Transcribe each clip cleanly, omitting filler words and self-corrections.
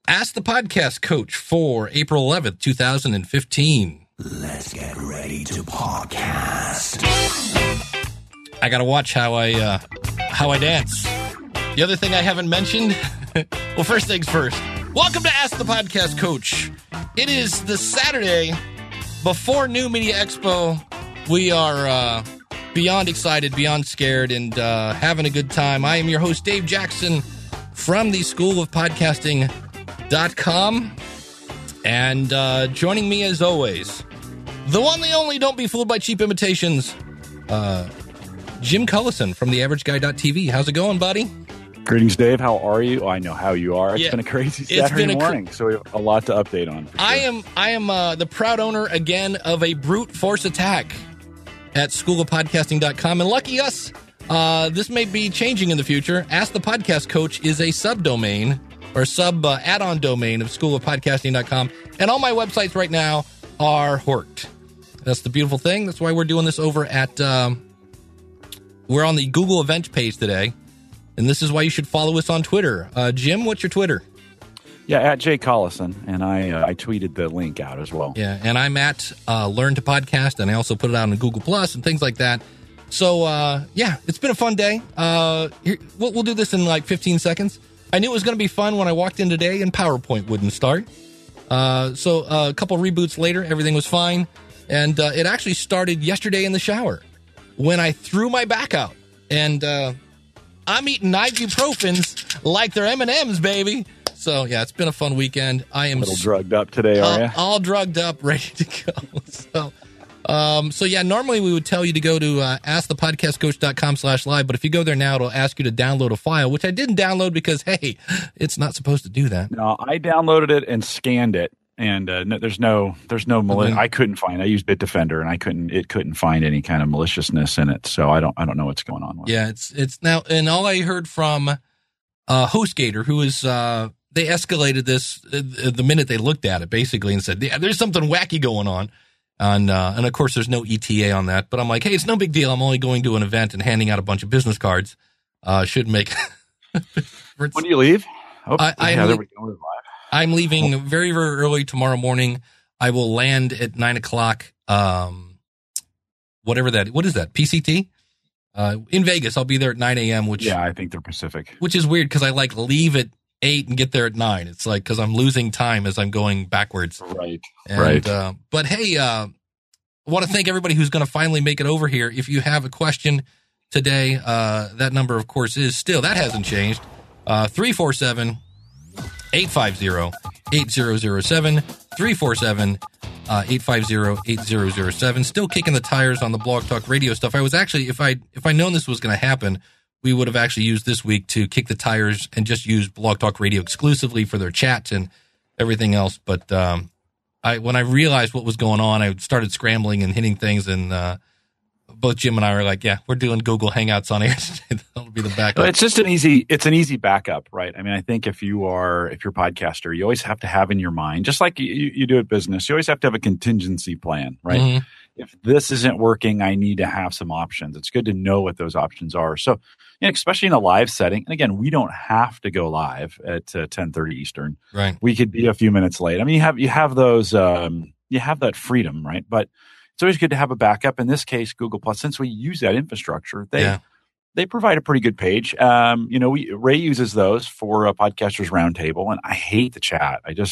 Ask the Podcast Coach for April 11th, 2015. Let's get ready to podcast. I got to watch how I dance. The other thing I haven't mentioned, well, first things first. Welcome to Ask the Podcast Coach. It is the Saturday before New Media Expo. We are beyond excited, beyond scared, and having a good time. I am your host, Dave Jackson, from the School of Podcasting.com. And joining me as always, the one, the only, don't be fooled by cheap imitations, Jim Cullison from TheAverageGuy.tv. How's it going, buddy? Greetings, Dave. How are you? Oh, I know how you are. It's been a crazy Saturday morning, so we have a lot to update on. For sure. I am the proud owner again of a brute force attack at schoolofpodcasting.com. And lucky us, this may be changing in the future. Ask the Podcast Coach is a subdomain or add-on domain of schoolofpodcasting.com. And all my websites right now are horked. That's the beautiful thing. That's why we're doing this over at, we're on the Google event page today. And this is why you should follow us on Twitter. Jim, what's your Twitter? Yeah, at Jay Collison, and I tweeted the link out as well. Yeah, and I'm at Learn to Podcast, and I also put it out on Google Plus and things like that. So, yeah, it's been a fun day. Here, we'll do this in like 15 seconds. I knew it was going to be fun when I walked in today and PowerPoint wouldn't start. So a couple reboots later, everything was fine. And it actually started yesterday in the shower when I threw my back out. And I'm eating ibuprofens like they're M&Ms, baby. So, yeah, it's been a fun weekend. I am a little drugged up today, are you? All drugged up, ready to go. So yeah, normally we would tell you to go to askthepodcastcoach.com/live, but if you go there now, it'll ask you to download a file, which I didn't download because, hey, it's not supposed to do that. No, I downloaded it and scanned it, and there's no I couldn't find. I used Bitdefender, and it couldn't find any kind of maliciousness in it. So I don't know what's going on with it. Yeah, it's now, and all I heard from HostGator, who is they escalated this the minute they looked at it, basically, and said, yeah, there's something wacky going on. And of course, there's no ETA on that. But I'm like, hey, it's no big deal. I'm only going to an event and handing out a bunch of business cards. Should make. When do you leave? There we go. I'm leaving very, very early tomorrow morning. I will land at 9 o'clock. What is that? PCT? In Vegas. I'll be there at 9 a.m. I think they're Pacific. Which is weird because I leave at 8 and get there at 9. It's like, because I'm losing time as I'm going backwards. Right. But hey, I want to thank everybody who's going to finally make it over here. If you have a question today, that number, of course, that hasn't changed. 347-850-8007. 347-850-8007. Still kicking the tires on the Blog Talk Radio stuff. I was actually, if I'd known this was going to happen, we would have actually used this week to kick the tires and just use Blog Talk Radio exclusively for their chats and everything else. But when I realized what was going on, I started scrambling and hitting things, and both Jim and I were like, yeah, we're doing Google Hangouts on air today. That'll be the backup. It's just an easy backup, right? I mean, I think if you're a podcaster, you always have to have in your mind, just like you do at business, you always have to have a contingency plan, right? Mm-hmm. If this isn't working, I need to have some options. It's good to know what those options are. So, especially in a live setting, and again, we don't have to go live at 10:30 Eastern. Right. We could be a few minutes late. I mean, you have those, you have that freedom, right? But it's always good to have a backup. In this case, Google Plus, since we use that infrastructure, they provide a pretty good page. Ray uses those for a Podcasters Roundtable, and I hate the chat. I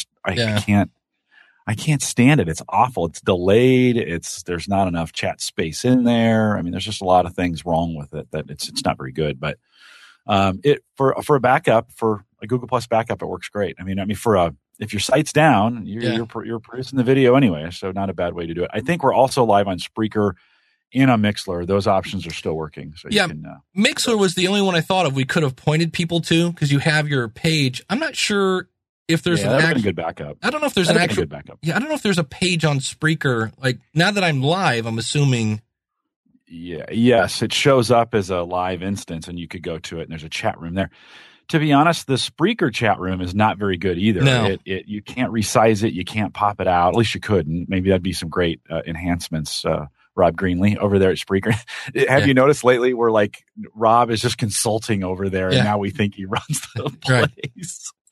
can't stand it. It's awful. It's delayed. There's not enough chat space in there. I mean, there's just a lot of things wrong with it that it's not very good. But for a backup, for a Google Plus backup, it works great. I mean, if your site's down, you're producing the video anyway, so not a bad way to do it. I think we're also live on Spreaker and on Mixler. Those options are still working. So you can, Mixler was the only one I thought of we could have pointed people to, because you have your page. I'm not sure if there's a good backup. I don't know if there's an actual good backup. Yeah, I don't know if there's a page on Spreaker. Like, now that I'm live, I'm assuming. Yeah. Yes, it shows up as a live instance, and you could go to it, and there's a chat room there. To be honest, the Spreaker chat room is not very good either. No. You can't resize it. You can't pop it out. At least you could. And maybe that'd be some great enhancements. Rob Greenlee over there at Spreaker. Have you noticed lately where like Rob is just consulting over there, and now we think he runs the place.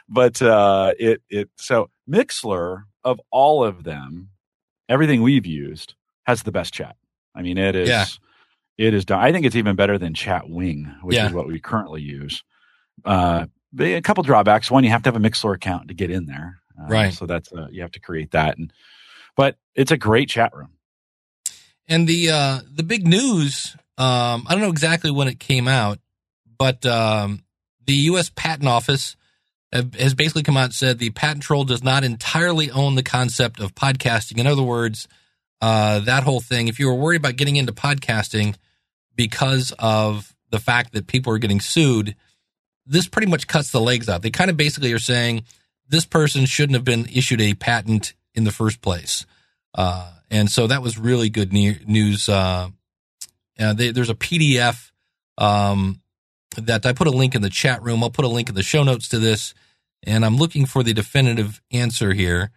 but so Mixler, of all of them, everything we've used has the best chat. I mean, it is done. I think it's even better than Chatwing, which is what we currently use. A couple drawbacks. One, you have to have a Mixler account to get in there. Right. So that's you have to create that. But it's a great chat room. And the big news, I don't know exactly when it came out, but the U.S. Patent Office has basically come out and said the patent troll does not entirely own the concept of podcasting. In other words, that whole thing, if you were worried about getting into podcasting because of the fact that people are getting sued, this pretty much cuts the legs out. They kind of basically are saying this person shouldn't have been issued a patent in the first place. And so that was really good news. There's a PDF that I put a link in the chat room. I'll put a link in the show notes to this, and I'm looking for the definitive answer here.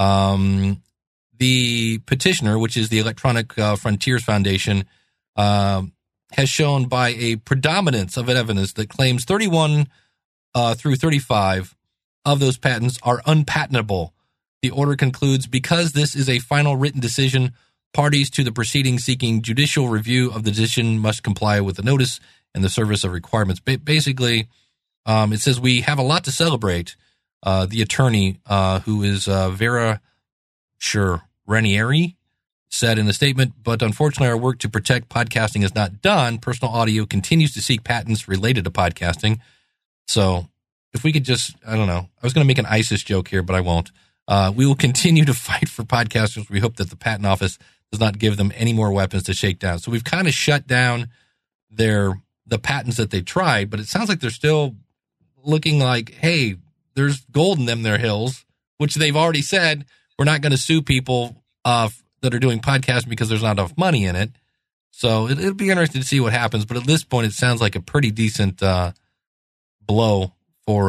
The petitioner, which is the Electronic Frontiers Foundation, has shown by a predominance of evidence that claims 31 through 35 of those patents are unpatentable. The order concludes, because this is a final written decision, parties to the proceeding seeking judicial review of the decision must comply with the notice and the service of requirements. Basically, it says we have a lot to celebrate. The attorney, who is Vera Ranieri, said in a statement, but unfortunately our work to protect podcasting is not done. Personal Audio continues to seek patents related to podcasting. So if we could just, I don't know, I was going to make an ISIS joke here, but I won't. We will continue to fight for podcasters. We hope that the Patent Office does not give them any more weapons to shake down. So we've kind of shut down the patents that they tried, but it sounds like they're still looking like, hey, there's gold in them their hills, which they've already said we're not going to sue people that are doing podcasting because there's not enough money in it. So it'll be interesting to see what happens. But at this point, it sounds like a pretty decent blow for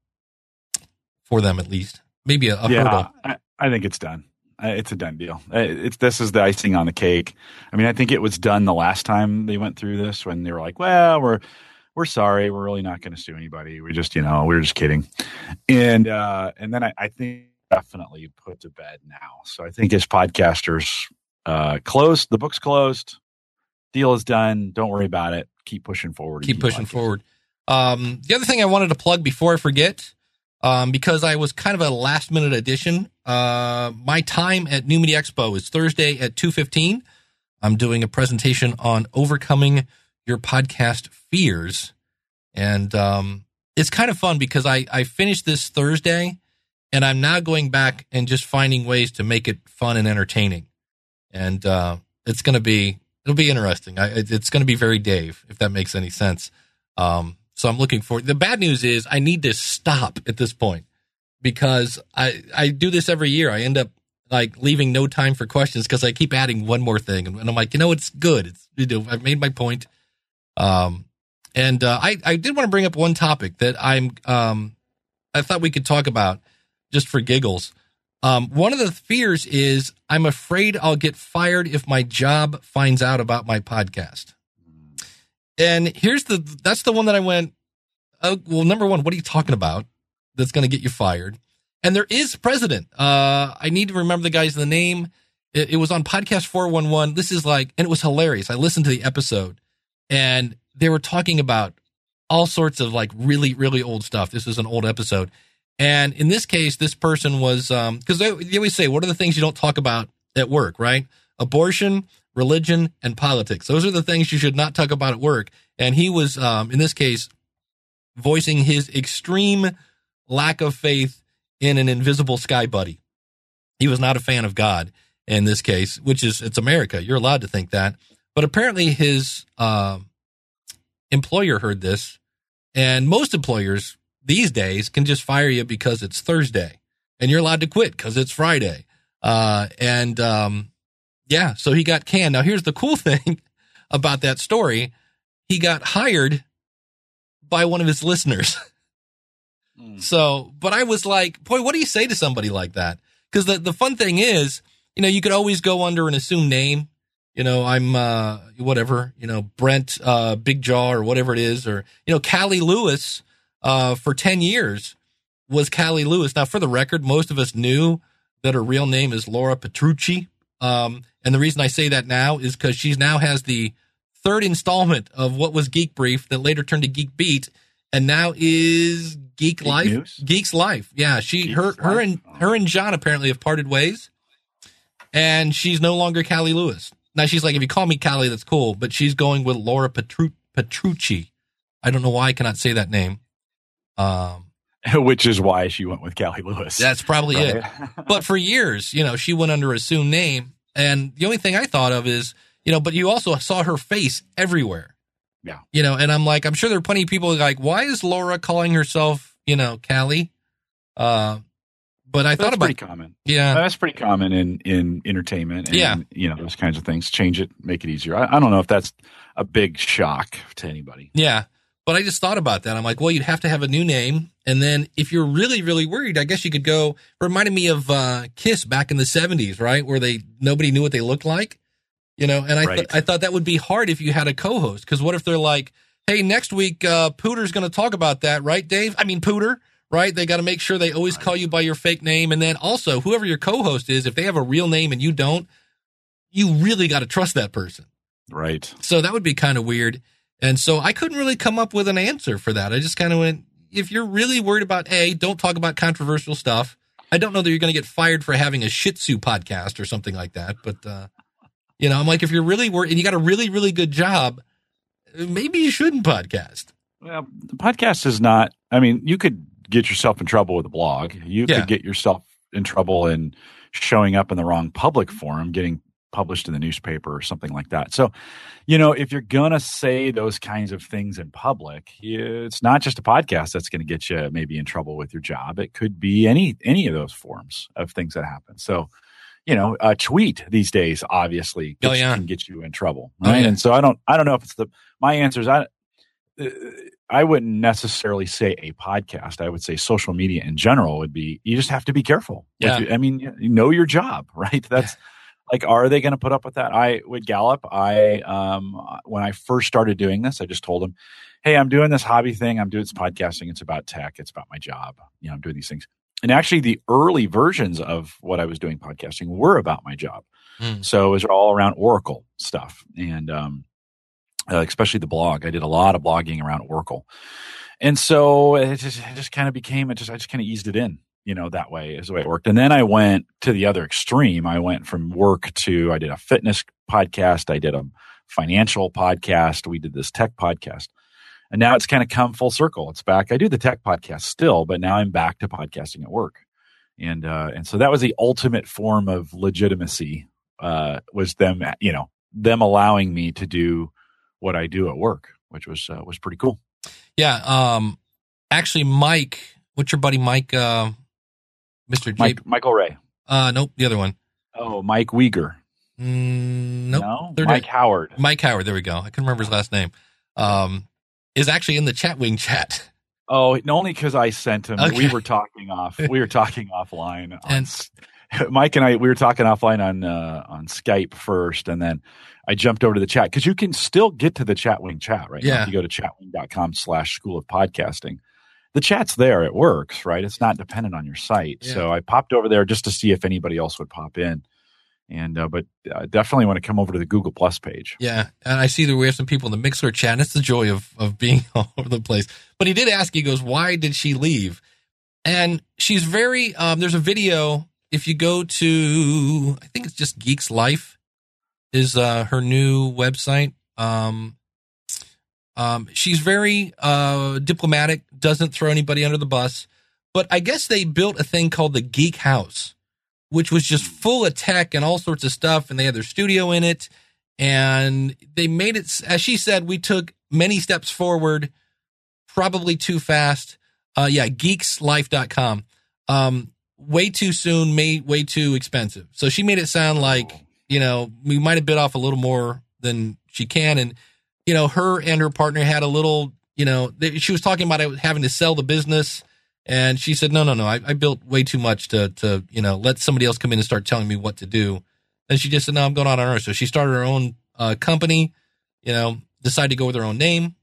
them, at least. Maybe a hurdle. I think it's done. It's a done deal. This is the icing on the cake. I mean, I think it was done the last time they went through this, when they were like, well, we're sorry. We're really not going to sue anybody. We're just, we're just kidding. And then I think definitely put to bed now. So I think as podcasters, closed, the book's closed, deal is done. Don't worry about it. Keep pushing forward. Keep pushing forward. The other thing I wanted to plug before I forget, because I was kind of a last minute addition, my time at New Media Expo is Thursday at 2:15. I'm doing a presentation on overcoming your podcast fears. And it's kind of fun because I finished this Thursday, and I'm now going back and just finding ways to make it fun and entertaining. And it'll be interesting. It's going to be very Dave, if that makes any sense. So I'm looking forward. The bad news is I need to stop at this point, because I do this every year. I end up like leaving no time for questions because I keep adding one more thing. And I'm like, it's good. I've made my point. I did want to bring up one topic that I thought we could talk about just for giggles. One of the fears is I'm afraid I'll get fired if my job finds out about my podcast. And that's the one that I went, oh, well, number one, what are you talking about that's going to get you fired? And there is precedent. I need to remember the guy's name. It was on Podcast 411. This is and it was hilarious. I listened to the episode, and they were talking about all sorts of really, really old stuff. This is an old episode. And in this case, this person was, because they always say, what are the things you don't talk about at work, right? Abortion, religion, and politics. Those are the things you should not talk about at work. And he was, in this case, voicing his extreme lack of faith in an invisible sky buddy. He was not a fan of God in this case, it's America. You're allowed to think that. But apparently his employer heard this, and most employers these days can just fire you because it's Thursday, and you're allowed to quit because it's Friday. So he got canned. Now, here's the cool thing about that story. He got hired by one of his listeners. So, but I was like, boy, what do you say to somebody like that? Because the fun thing is, you could always go under an assumed name. I'm, whatever, Brent, Big Jaw or whatever it is, or, Callie Lewis, for 10 years was Callie Lewis. Now, for the record, most of us knew that her real name is Laura Petrucci. And the reason I say that now is because she now has the third installment of what was Geek Brief that later turned to Geek Beat, and now is Geek Life. News? Geek's Life. Yeah, her and John apparently have parted ways, and she's no longer Callie Lewis. Now she's like, if you call me Callie, that's cool, but she's going with Laura Petrucci. I don't know why I cannot say that name. Which is why she went with Callie Lewis. That's probably right? it. But for years, she went under an assumed name. And the only thing I thought of is, but you also saw her face everywhere. Yeah. And I'm like, I'm sure there are plenty of people like, why is Laura calling herself, Callie? But I thought about pretty common. Yeah. That's pretty common in entertainment and, those kinds of things. Change it, make it easier. I don't know if that's a big shock to anybody. Yeah. But I just thought about that. I'm like, well, you'd have to have a new name. And then if you're really, really worried, I guess you could go, reminded me of Kiss back in the 70s, right? Where nobody knew what they looked like, and I thought that would be hard if you had a co-host. Because what if they're like, hey, next week, Pooter's going to talk about that, right, Dave? I mean, Pooter, right? They got to make sure they always call you by your fake name. And then also, whoever your co-host is, if they have a real name and you don't, you really got to trust that person. Right. So that would be kind of weird. And so I couldn't really come up with an answer for that. I just kind of went, if you're really worried about don't talk about controversial stuff. I don't know that you're going to get fired for having a Shih Tzu podcast or something like that. But, I'm like, if you're really worried and you got a really, really good job, maybe you shouldn't podcast. Well, the podcast is not, you could get yourself in trouble with a blog. You could get yourself in trouble in showing up in the wrong public forum, getting published in the newspaper or something like that. So, if you're going to say those kinds of things in public, it's not just a podcast that's going to get you maybe in trouble with your job. It could be any of those forms of things that happen. So, a tweet these days obviously can get you in trouble. Right. Oh, yeah. And so I don't know if it's my answer is I wouldn't necessarily say a podcast. I would say social media in general would be, you just have to be careful. Yeah. You know your job, right? That's like, are they going to put up with that? With Gallup, when I first started doing this, I just told them, hey, I'm doing this hobby thing. I'm doing this podcasting. It's about tech. It's about my job. I'm doing these things. And actually the early versions of what I was doing podcasting were about my job. So it was all around Oracle stuff. And, especially the blog. I did a lot of blogging around Oracle. And so it just kind of became, I just kind of eased it in, that way is the way it worked. And then I went to the other extreme. I went from work to, I did a fitness podcast. I did a financial podcast. We did this tech podcast. And now it's kind of come full circle. It's back. I do the tech podcast still, but now I'm back to podcasting at work. And so that was the ultimate form of legitimacy, was them allowing me to do what I do at work, which was pretty cool. Yeah. Actually, Mike, what's your buddy Mike? Mr. J. Michael Ray. Nope, the other one. Oh, Mike Uyghur. Nope. No? Mike Howard. Mike Howard. There we go. I couldn't remember his last name. Is actually in the Chatwing chat. Oh, only because I sent him. Okay. We were talking offline. Mike and I, we were talking offline on Skype first, and then I jumped over to the chat because you can still get to the Chatwing chat right now. If you go to chatwing.com/School of Podcasting. The chat's there. It works, right? It's not dependent on your site. Yeah. So I popped over there just to see if anybody else would pop in. And but definitely want to come over to the Google Plus page. Yeah, and I see that we have some people in the Mixler chat. And it's the joy of being all over the place. But he did ask, he goes, why did she leave? And she's very, there's a video, if you go to, I think it's just Geek's Life is her new website. She's very diplomatic, doesn't throw anybody under the bus. But I guess they built a thing called the Geek House, which was just full of tech and all sorts of stuff. And they had their studio in it. And they made it, as she said, we took many steps forward, probably too fast. Geekslife.com. Way too soon, way too expensive. So she made it sound like, we might have bit off a little more than she can. And, her and her partner had a little, she was talking about having to sell the business. And she said, no. I built way too much to let somebody else come in and start telling me what to do. And she just said, no, I'm going out on her. So she started her own company, decided to go with her own name.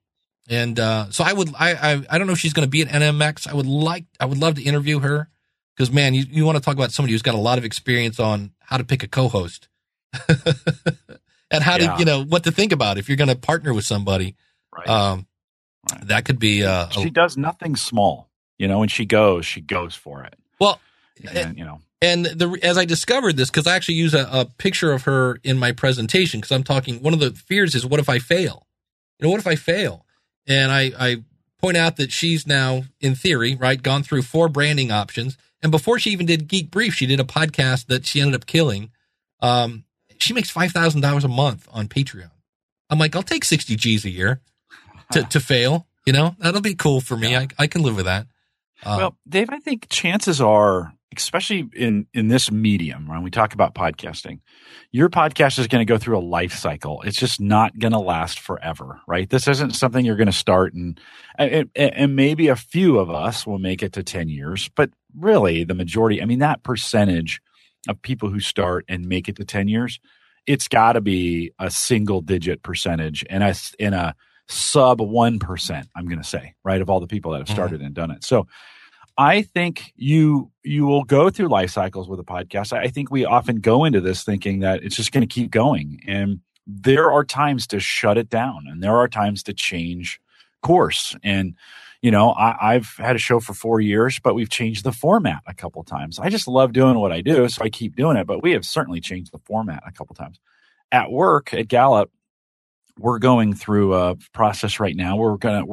And so I don't know if she's going to be at NMX. I would love to interview her because, man, you want to talk about somebody who's got a lot of experience on how to pick a co-host and how to, what to think about if you're going to partner with somebody. Right. Right. That could be. She does nothing small, when she goes for it. Well, and as I discovered this, because I actually use a picture of her in my presentation, because I'm talking, one of the fears is, what if I fail? What if I fail? And I point out that she's now, in theory, right, gone through 4 branding options. And before she even did Geek Brief, she did a podcast that she ended up killing. She makes $5,000 a month on Patreon. I'm like, I'll take 60 G's a year to fail. That'll be cool for me. Yeah. I can live with that. Well, Dave, I think chances are, especially in this medium, when we talk about podcasting, your podcast is going to go through a life cycle. It's just not going to last forever, right? This isn't something you're going to start and maybe a few of us will make it to 10 years, but really the majority, that percentage of people who start and make it to 10 years, it's got to be a single digit percentage in a sub 1%, I'm going to say, right, of all the people that have started and done it. So I think you will go through life cycles with a podcast. I think we often go into this thinking that it's just going to keep going. And there are times to shut it down and there are times to change course. And, I've had a show for 4 years, but we've changed the format a couple times. I just love doing what I do, so I keep doing it. But we have certainly changed the format a couple times. At work at Gallup, we're going through a process right now. We're going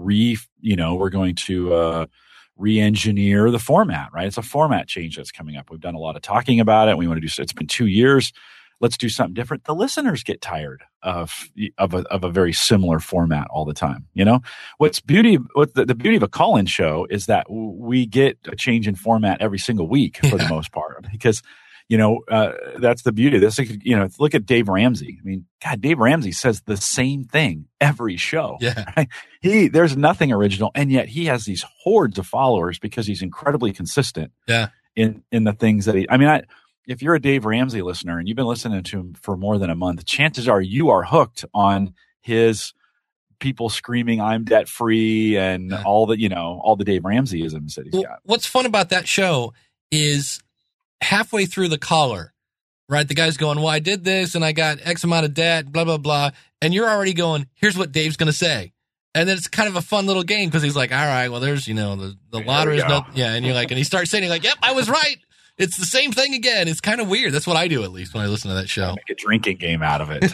to re-engineer the format, right? It's a format change that's coming up. We've done a lot of talking about it. We want to do so. It's been 2 years. Let's do something different. The listeners get tired of a very similar format all the time. The beauty of a call-in show is that we get a change in format every single week for the most part, because that's the beauty of this. Look at Dave Ramsey. God, Dave Ramsey says the same thing every show. Yeah. Right? There's nothing original. And yet he has these hordes of followers because he's incredibly consistent in the things that if you're a Dave Ramsey listener and you've been listening to him for more than a month, chances are you are hooked on his people screaming, "I'm debt free," and all the Dave Ramsey-isms that he's got. What's fun about that show is, halfway through the caller, right, the guy's going, well, I did this and I got X amount of debt, blah, blah, blah. And you're already going, here's what Dave's going to say. And then it's kind of a fun little game because he's like, all right, well, there's, the lottery is not, and you're like, and he starts saying, like, yep, I was right. It's the same thing again. It's kind of weird. That's what I do, at least, when I listen to that show. Make a drinking game out of it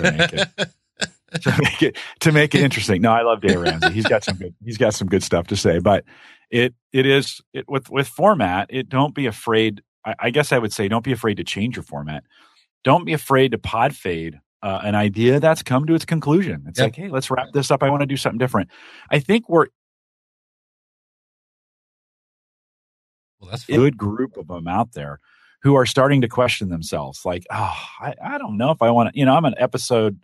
to make it interesting. No, I love Dave Ramsey. He's got some good stuff to say, but it is with format. Don't be afraid. I guess I would say, don't be afraid to change your format. Don't be afraid to pod fade an idea that's come to its conclusion. It's like, hey, let's wrap this up. I want to do something different. I think that's a good group of them out there who are starting to question themselves. Like, I don't know if I want to, I'm at episode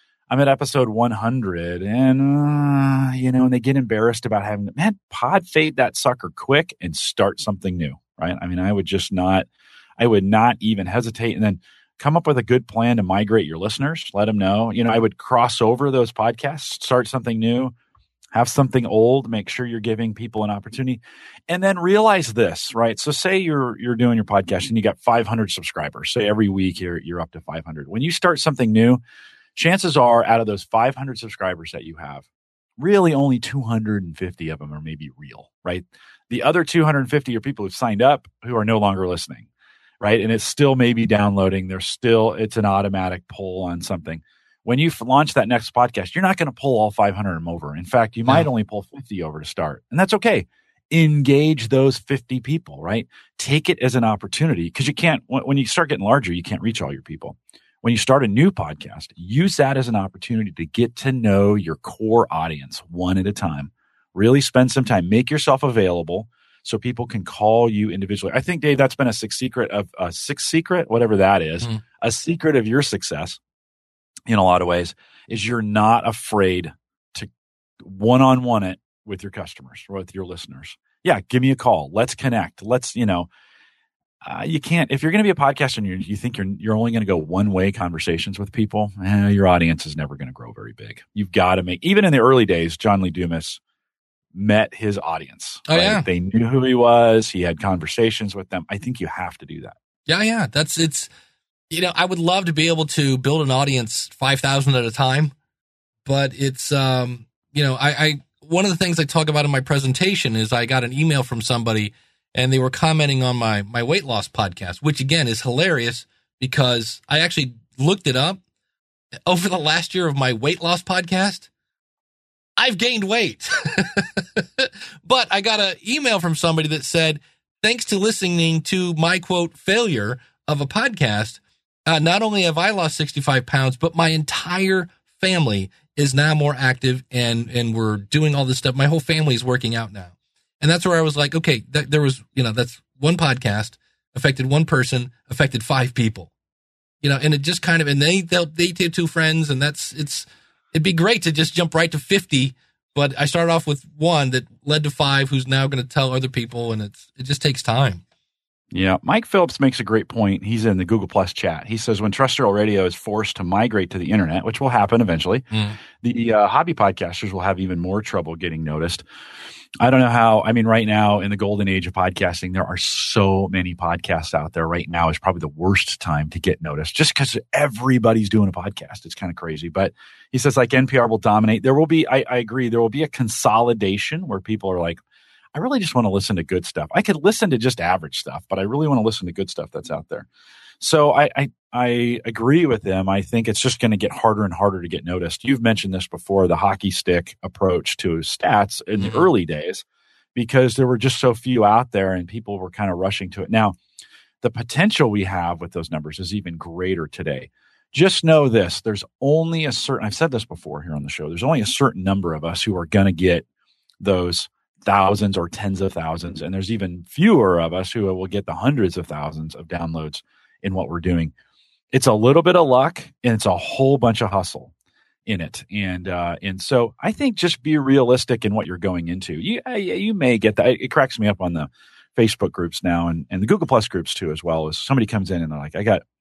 100 and they get embarrassed about having, pod fade that sucker quick and start something new. Right. I would not even hesitate, and then come up with a good plan to migrate your listeners. Let them know, I would cross over those podcasts, start something new, have something old, make sure you're giving people an opportunity, and then realize this, right? So say you're doing your podcast and you got 500 subscribers. Say every week you're up to 500. When you start something new, chances are out of those 500 subscribers that you have, really only 250 of them are maybe real, right? The other 250 are people who've signed up who are no longer listening, right? And it's still maybe downloading. It's an automatic pull on something. When you launch that next podcast, you're not going to pull all 500 of them over. In fact, you might only pull 50 over to start. And that's okay. Engage those 50 people, right? Take it as an opportunity, because when you start getting larger, you can't reach all your people. When you start a new podcast, use that as an opportunity to get to know your core audience one at a time. Really spend some time. Make yourself available so people can call you individually. I think, Dave, that's been a secret, whatever that is, a secret of your success in a lot of ways, is you're not afraid to one-on-one it with your customers or with your listeners. Yeah, give me a call. Let's connect. Let's, You can't, if you're going to be a podcaster and you think you're only going to go one-way conversations with people, your audience is never going to grow very big. You've got to even in the early days, John Lee Dumas met his audience. Oh, right? yeah. They knew who he was. He had conversations with them. I think you have to do that. Yeah. I would love to be able to build an audience 5,000 at a time, but it's, one of the things I talk about in my presentation is I got an email from somebody and they were commenting on my weight loss podcast, which again is hilarious because I actually looked it up. Over the last year of my weight loss podcast, I've gained weight. But I got an email from somebody that said, thanks to listening to my quote failure of a podcast, not only have I lost 65 pounds, but my entire family is now more active and we're doing all this stuff. My whole family is working out now. And that's where I was like, okay, there was, that's one podcast affected one person, affected 5 people, and it just kind of, and they did 2 friends and it'd be great to just jump right to 50. But I started off with 1 that led to 5 who's now going to tell other people. And it just takes time. Yeah. Mike Phillips makes a great point. He's in the Google Plus chat. He says when terrestrial radio is forced to migrate to the internet, which will happen eventually, the hobby podcasters will have even more trouble getting noticed. I don't know how. I mean, right now in the golden age of podcasting, there are so many podcasts out there. Right now is probably the worst time to get noticed just because everybody's doing a podcast. It's kind of crazy. But he says like NPR will dominate. There will be, I agree, there will be a consolidation where people are like, I really just want to listen to good stuff. I could listen to just average stuff, but I really want to listen to good stuff that's out there. So I agree with them. I think it's just going to get harder and harder to get noticed. You've mentioned this before, the hockey stick approach to stats in the early days, because there were just so few out there and people were kind of rushing to it. Now, the potential we have with those numbers is even greater today. Just know this, there's only a certain, I've said this before here on the show, there's only a certain number of us who are going to get those thousands or tens of thousands. And there's even fewer of us who will get the hundreds of thousands of downloads in what we're doing. It's a little bit of luck and it's a whole bunch of hustle in it. And so I think just be realistic in what you're going into. You may get that. It cracks me up on the Facebook groups now and the Google Plus groups too, as well as somebody comes in and they're like, I got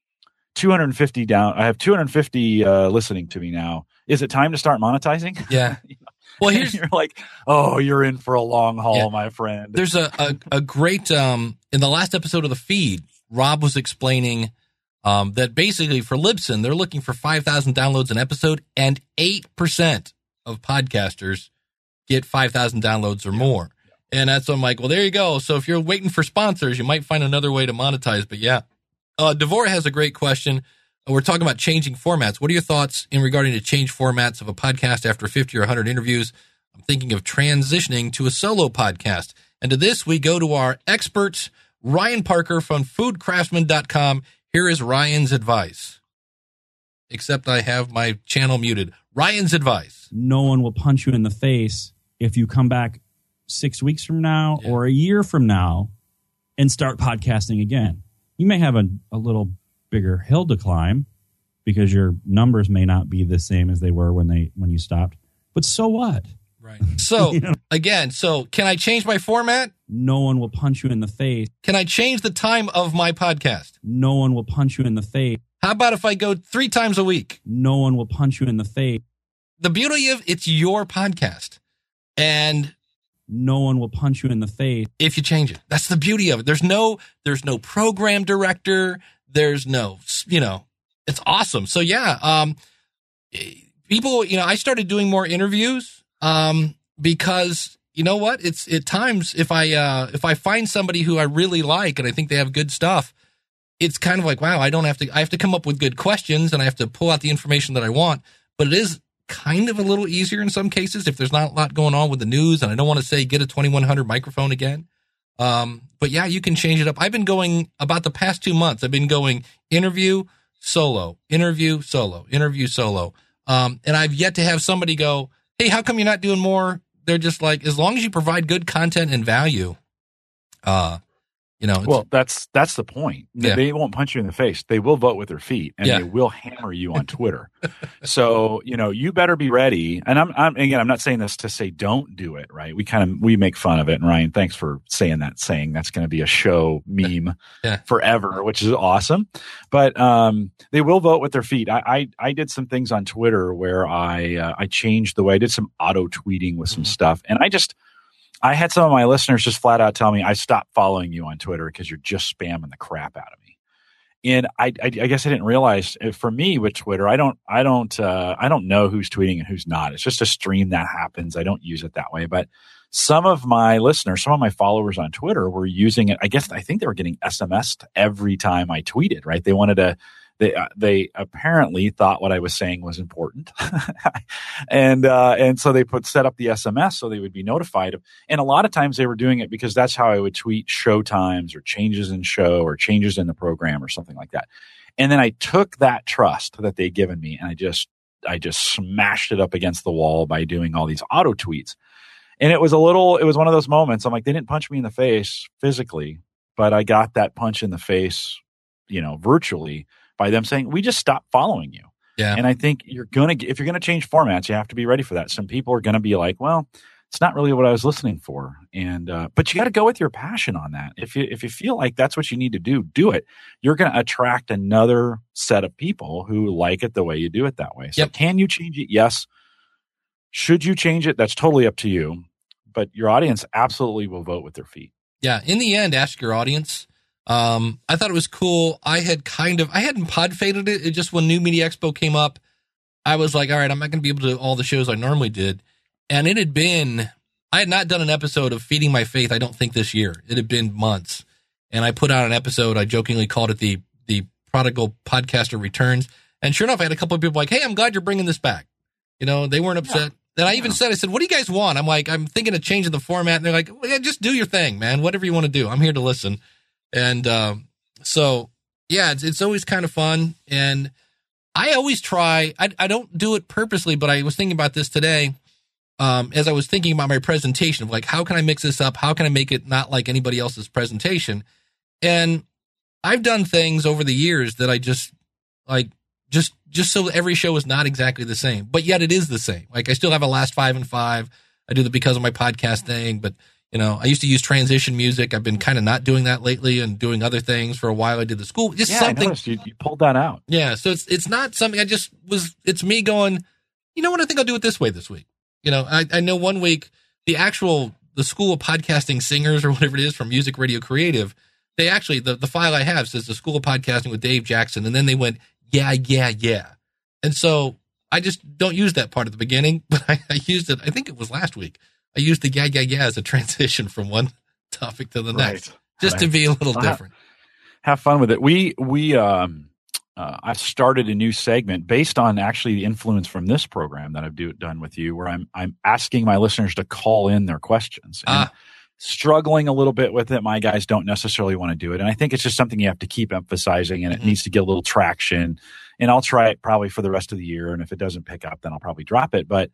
250 down. I have 250 listening to me now. Is it time to start monetizing? Yeah. Well, you're like, oh, you're in for a long haul, my friend. There's a great, in the last episode of the feed, Rob was explaining that basically for Libsyn, they're looking for 5,000 downloads an episode, and 8% of podcasters get 5,000 downloads or more. And that's, I'm like, well, there you go. So if you're waiting for sponsors, you might find another way to monetize. But yeah, Devora has a great question. We're talking about changing formats. What are your thoughts in regarding to change formats of a podcast after 50 or 100 interviews? I'm thinking of transitioning to a solo podcast. And to this, we go to our expert, Ryan Parker from foodcraftsman.com. Here is Ryan's advice. Except I have my channel muted. Ryan's advice. No one will punch you in the face if you come back 6 weeks from now or a year from now and start podcasting again. You may have a little bigger hill to climb because your numbers may not be the same as they were when you stopped. But so what? Right. So, again, can I change my format? No one will punch you in the face. Can I change the time of my podcast? No one will punch you in the face. How about if I go 3 times a week? No one will punch you in the face. The beauty of it's your podcast. And no one will punch you in the face if you change it. That's the beauty of it. There's no program director. There's no, it's awesome. So yeah, people, I started doing more interviews, because you know what? It's at times if I find somebody who I really like and I think they have good stuff, it's kind of like, wow, I have to come up with good questions and I have to pull out the information that I want, but it is kind of a little easier in some cases if there's not a lot going on with the news and I don't want to say get a 2100 microphone again. But yeah, you can change it up. I've been going about the past 2 months. I've been going interview, solo, interview, solo, interview, solo. And I've yet to have somebody go, hey, how come you're not doing more? They're just like, as long as you provide good content and value, Well, that's the point. Yeah. They won't punch you in the face. They will vote with their feet, and they will hammer you on Twitter. So, you better be ready. And I'm not saying this to say don't do it, right? We make fun of it. And Ryan, thanks for saying that's going to be a show meme forever, which is awesome. But they will vote with their feet. I did some things on Twitter where I changed the way I did some auto tweeting with some stuff, and I had some of my listeners just flat out tell me, I stopped following you on Twitter because you're just spamming the crap out of me. And I guess I didn't realize, for me with Twitter, I don't know who's tweeting and who's not. It's just a stream that happens. I don't use it that way. But some of my listeners, some of my followers on Twitter were using it. I think they were getting SMS'd every time I tweeted, right? They wanted to. They apparently thought what I was saying was important, and so they set up the SMS so they would be notified. And a lot of times they were doing it because that's how I would tweet show times or changes in show or changes in the program or something like that. And then I took that trust that they'd given me and I just smashed it up against the wall by doing all these auto tweets. And it was one of those moments. I'm like, they didn't punch me in the face physically, but I got that punch in the face, virtually, by them saying, we just stopped following you. Yeah. And I think if you're going to change formats, you have to be ready for that. Some people are going to be like, well, it's not really what I was listening for. And, but you got to go with your passion on that. If you feel like that's what you need to do it. You're going to attract another set of people who like it the way you do it that way. So Can you change it? Yes. Should you change it? That's totally up to you. But your audience absolutely will vote with their feet. Yeah. In the end, ask your audience. I thought it was cool. I hadn't pod faded it. It just when New Media Expo came up, I was like, all right, I'm not going to be able to do all the shows I normally did. And I had not done an episode of Feeding My Faith, I don't think this year. It had been months. And I put out an episode, I jokingly called it the Prodigal Podcaster Returns. And sure enough, I had a couple of people like, hey, I'm glad you're bringing this back. They weren't upset. Then I even said, what do you guys want? I'm like, I'm thinking of changing the format. And they're like, well, yeah, just do your thing, man. Whatever you want to do. I'm here to listen. And so, yeah, it's always kind of fun. And I always try, I don't do it purposely, but I was thinking about this today as I was thinking about my presentation of like, how can I mix this up? How can I make it not like anybody else's presentation? And I've done things over the years that I just like, just so every show is not exactly the same, but yet it is the same. Like I still have a last 5 and 5. I do the Because of My Podcast thing, but I used to use transition music. I've been kind of not doing that lately and doing other things for a while. I did the school, something. I noticed you pulled that out. Yeah. So it's not something it's me going, you know what? I think I'll do it this way this week. I know one week the School of Podcasting Singers or whatever it is from Music Radio Creative, they actually, the file I have says the School of Podcasting with Dave Jackson. And then they went, yeah. And so I just don't use that part at the beginning, but I used it. I think it was last week. I used the yeah as a transition from one topic to the next, to be a little different. Have fun with it. I've started a new segment based on actually the influence from this program that I've done with you, where I'm asking my listeners to call in their questions. And struggling a little bit with it. My guys don't necessarily want to do it, and I think it's just something you have to keep emphasizing, and it needs to get a little traction. And I'll try it probably for the rest of the year, and if it doesn't pick up, then I'll probably drop it. But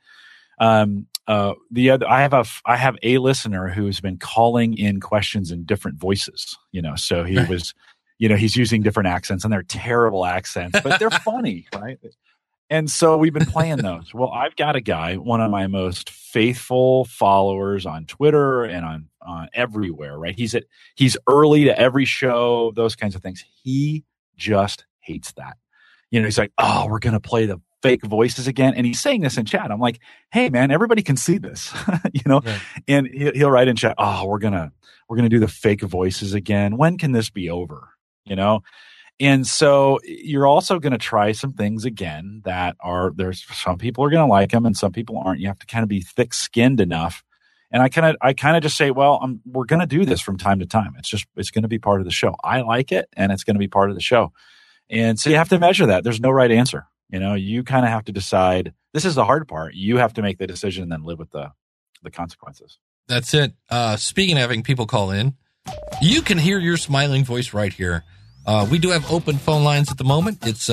I have a listener who's been calling in questions in different voices, so he was, he's using different accents, and they're terrible accents, but they're funny. Right. And so we've been playing those. Well, I've got a guy, one of my most faithful followers on Twitter and on everywhere, right? He's early to every show, those kinds of things. He just hates that. He's like, oh, we're going to play the fake voices again. And he's saying this in chat. I'm like, hey man, everybody can see this, right. And he'll write in chat, oh, we're going to do the fake voices again. When can this be over? And so you're also going to try some things again there's some people are going to like them and some people aren't. You have to kind of be thick skinned enough. And I kind of just say, well, we're going to do this from time to time. It's going to be part of the show. I like it and it's going to be part of the show. And so you have to measure that. There's no right answer. You kind of have to decide. This is the hard part. You have to make the decision and then live with the consequences. That's it. Speaking of having people call in, you can hear your smiling voice right here. We do have open phone lines at the moment. It's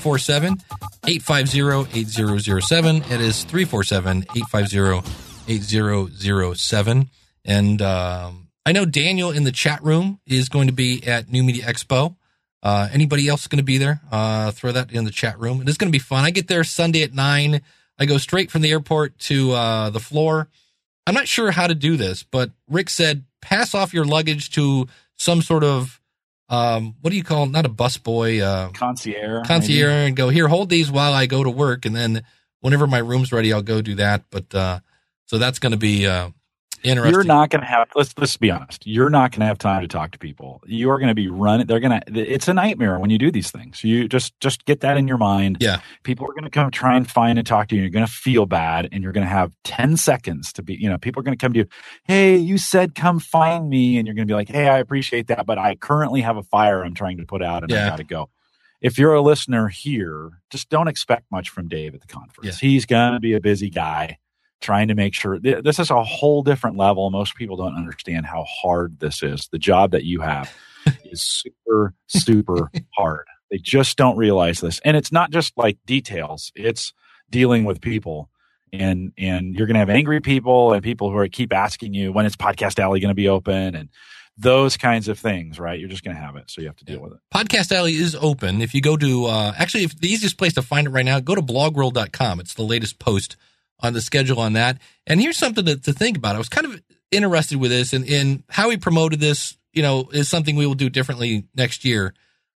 347-850-8007. It is 347-850-8007. And I I know Daniel in the chat room is going to be at New Media Expo. Anybody else going to be there? Throw that in the chat room. It is going to be fun. I get there Sunday at 9. I go straight from the airport to the floor. I'm not sure how to do this, but Rick said pass off your luggage to some sort of, what do you call it? Not a busboy. Concierge. Concierge, maybe. and go, here, hold these while I go to work. And then whenever my room's ready, I'll go do that. But so that's going to be interesting. You're not going to have, let's be honest, you're not going to have time to talk to people. You are going to be running. It's a nightmare when you do these things. You just get that in your mind. Yeah. People are going to come try and find and talk to you. You're going to feel bad, and you're going to have 10 seconds to be, people are going to come to you. Hey, you said come find me. And you're going to be like, hey, I appreciate that, but I currently have a fire I'm trying to put out and I got to go. If you're a listener here, just don't expect much from Dave at the conference. Yeah. He's going to be a busy guy trying to make sure this is a whole different level. Most people don't understand how hard this is. The job that you have is super, super hard. They just don't realize this. And it's not just like details. It's dealing with people. And you're going to have angry people and people who keep asking you, when is Podcast Alley going to be open? And those kinds of things, right? You're just going to have it. So you have to deal with it. Podcast Alley is open. If you go to, actually, if the easiest place to find it right now, go to blogworld.com. It's the latest post on the schedule on that. And here's something to think about. I was kind of interested with this, and how he promoted this, is something we will do differently next year.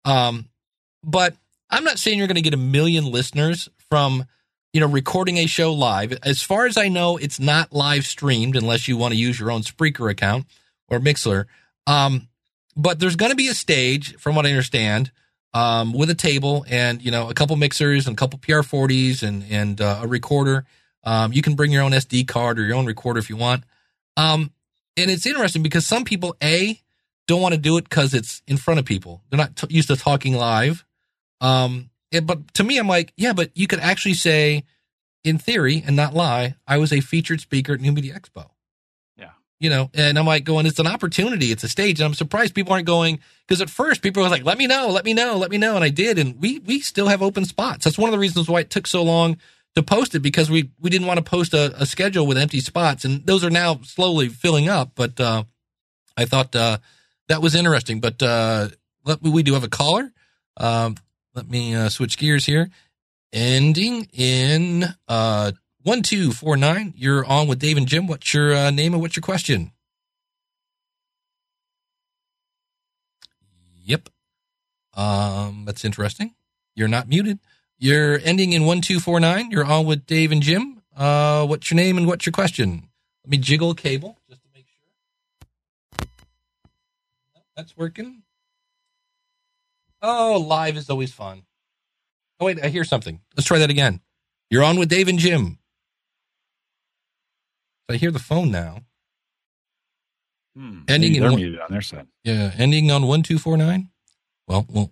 But I'm not saying you're going to get 1 million listeners from, recording a show live. As far as I know, it's not live streamed unless you want to use your own Spreaker account or Mixler. But there's going to be a stage, from what I understand, with a table and, a couple mixers and a couple PR40s and a recorder. You can bring your own SD card or your own recorder if you want. And it's interesting because some people, don't want to do it because it's in front of people. They're not used to talking live. But to me, I'm like, yeah, but you could actually say, in theory, and not lie, I was a featured speaker at New Media Expo. Yeah. And I'm like going, it's an opportunity. It's a stage. And I'm surprised people aren't going, because at first people were like, let me know. And I did. And we still have open spots. That's one of the reasons why it took so long to post it, because we didn't want to post a schedule with empty spots. And those are now slowly filling up. But I thought that was interesting. But we do have a caller. Let me switch gears here. Ending in 1249. You're on with Dave and Jim. What's your name and what's your question? Yep. That's interesting. You're not muted. You're ending in 1249. You're on with Dave and Jim. What's your name and what's your question? Let me jiggle a cable just to make sure. That's working. Oh, live is always fun. Oh, wait, I hear something. Let's try that again. You're on with Dave and Jim. I hear the phone now. Ending in muted on their side. Yeah, ending on 1249. Well,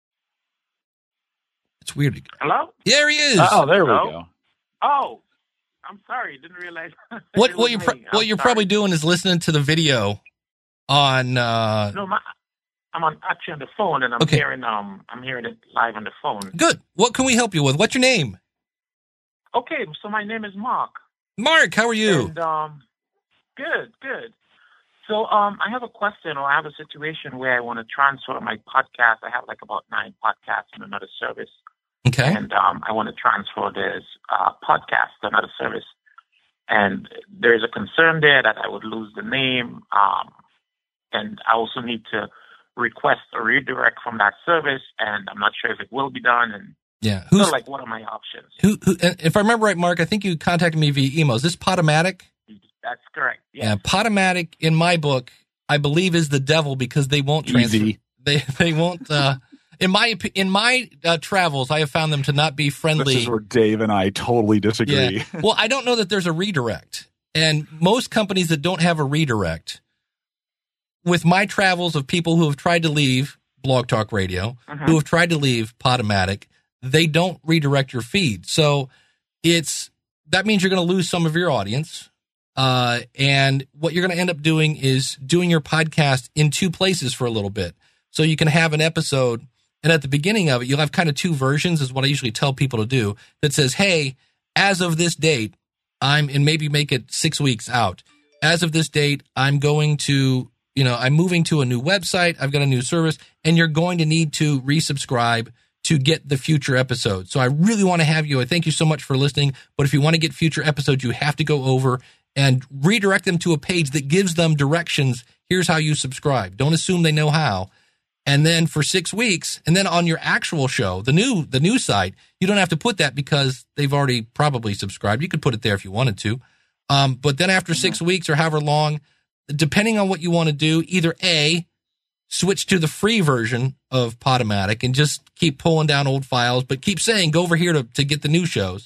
it's weird. Hello? There he is. Oh, there we go. Oh, I'm sorry. Didn't realize. What you're probably doing is listening to the video on. No, I'm actually on the phone, and I'm hearing it live on the phone. Good. What can we help you with? What's your name? Okay, so my name is Mark. Mark, how are you? And, good. So I have a question, or I have a situation where I want to transfer my podcast. I have about 9 podcasts in another service. Okay. And I want to transfer this podcast to another service. And there is a concern there that I would lose the name. And I also need to request a redirect from that service, and I'm not sure if it will be done. And yeah, what are my options? Who? If I remember right, Mark, I think you contacted me via email. Is this Podomatic? That's correct. Yes. Yeah, Podomatic in my book, I believe, is the devil because they won't transfer. Easy. They won't. In my travels, I have found them to not be friendly. This is where Dave and I totally disagree. Yeah. Well, I don't know that there's a redirect, and most companies that don't have a redirect. With my travels of people who have tried to leave Blog Talk Radio, who have tried to leave Podomatic, they don't redirect your feed. So that means you're going to lose some of your audience. And what you're going to end up doing is doing your podcast in 2 places for a little bit. So you can have an episode, and at the beginning of it, you'll have kind of 2 versions is what I usually tell people to do, that says, hey, as of this date, and maybe make it 6 weeks out. As of this date, I'm going to I'm moving to a new website. I've got a new service, and you're going to need to resubscribe to get the future episodes. So I really want to have you. I thank you so much for listening. But if you want to get future episodes, you have to go over and redirect them to a page that gives them directions. Here's how you subscribe. Don't assume they know how. And then for 6 weeks, and then on your actual show, the new site, you don't have to put that because they've already probably subscribed. You could put it there if you wanted to. But then after 6 weeks or however long, depending on what you want to do, either A, switch to the free version of Podomatic and just keep pulling down old files, but keep saying, go over here to get the new shows.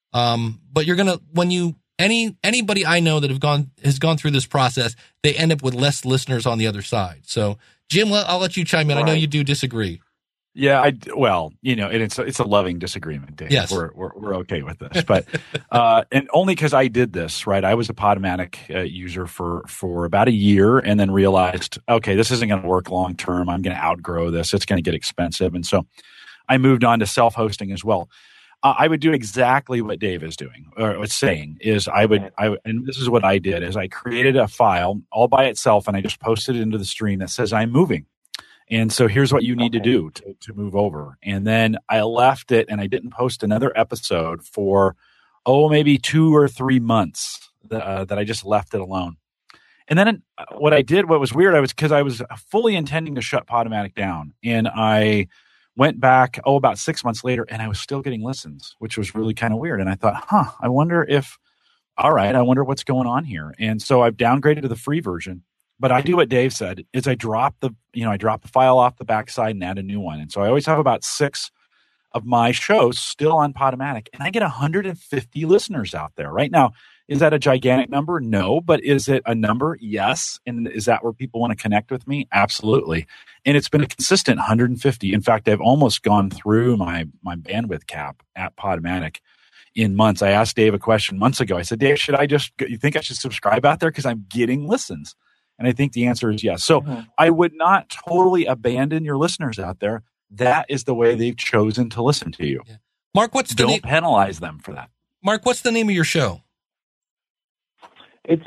But you're going to, anybody I know that has gone through this process, they end up with less listeners on the other side. So Jim, I'll let you chime in. Right. I know you do disagree. Yeah, and it's a loving disagreement, Dave. Yes. We're okay with this, but and only because I did this, right? I was a Podomatic user for about a year, and then realized, okay, this isn't going to work long term. I'm going to outgrow this. It's going to get expensive, and so I moved on to self-hosting as well. I would do exactly what Dave is doing, or was saying, is and this is what I did, is I created a file all by itself, and I just posted it into the stream that says I'm moving. And so here's what you need to do to move over. And then I left it, and I didn't post another episode for, maybe 2 or 3 months that I just left it alone. And then what I did, what was weird, because I was fully intending to shut Podomatic down. And I went back, about 6 months later, and I was still getting listens, which was really kind of weird. And I thought, I wonder what's going on here. And so I've downgraded to the free version. But I do what Dave said, is I drop the file off the backside and add a new one. And so I always have about 6 of my shows still on Podomatic, and I get 150 listeners out there right now. Is that a gigantic number? No. But is it a number? Yes. And is that where people want to connect with me? Absolutely. And it's been a consistent 150. In fact, I've almost gone through my bandwidth cap at Podomatic in months. I asked Dave a question months ago. I said, Dave, you think I should subscribe out there? Because I'm getting listens. And I think the answer is yes. So I would not totally abandon your listeners out there. That is the way they've chosen to listen to you. Yeah. Mark, don't penalize them for that. Mark, what's the name of your show? It's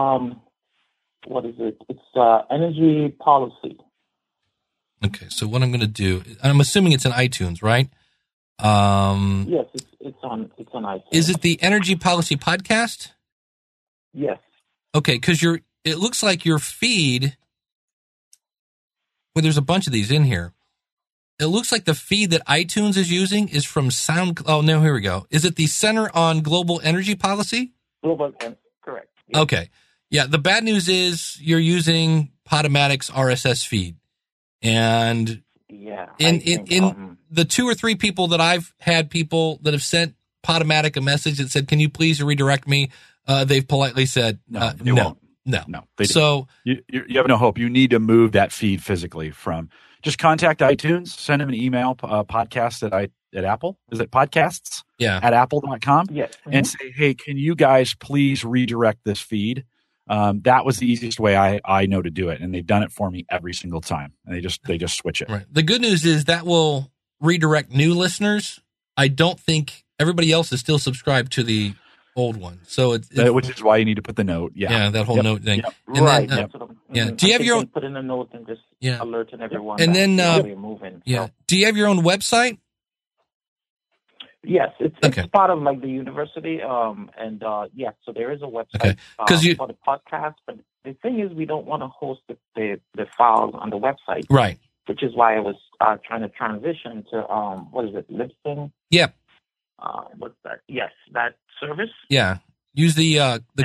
what is it? It's Energy Policy. Okay, so what I'm going to do, I'm assuming it's in iTunes, right? Yes, it's on iTunes. Is it the Energy Policy Podcast? Yes. Okay, because it looks like your feed, there's a bunch of these in here. It looks like the feed that iTunes is using is from Oh, no, here we go. Is it the Center on Global Energy Policy? Correct. Yes. Okay. Yeah, the bad news is you're using Podomatic's RSS feed. And in the 2 or 3 people that I've had, people that have sent Podomatic a message that said, can you please redirect me? They've politely said, no. So you have no hope. You need to move that feed physically just contact iTunes, send them an email, podcast at Apple. Is it podcasts? Yeah. At apple.com. Yes. Mm-hmm. And say, hey, can you guys please redirect this feed? That was the easiest way I know to do it. And they've done it for me every single time. And they just switch it. Right. The good news is that will redirect new listeners. I don't think everybody else is still subscribed to the old one. So which is why you need to put the note. Yeah. That whole note thing. Yep. Right. Then, do you have your own? Put in a note and just alerting everyone. And then, you're moving. So. Do you have your own website? Yes, it's part of like the university. So there is a website for the podcast. But the thing is, we don't want to host the files on the website. Right. Which is why I was trying to transition to Libsyn? Yep. What's that? Yes, that service. Yeah. Use the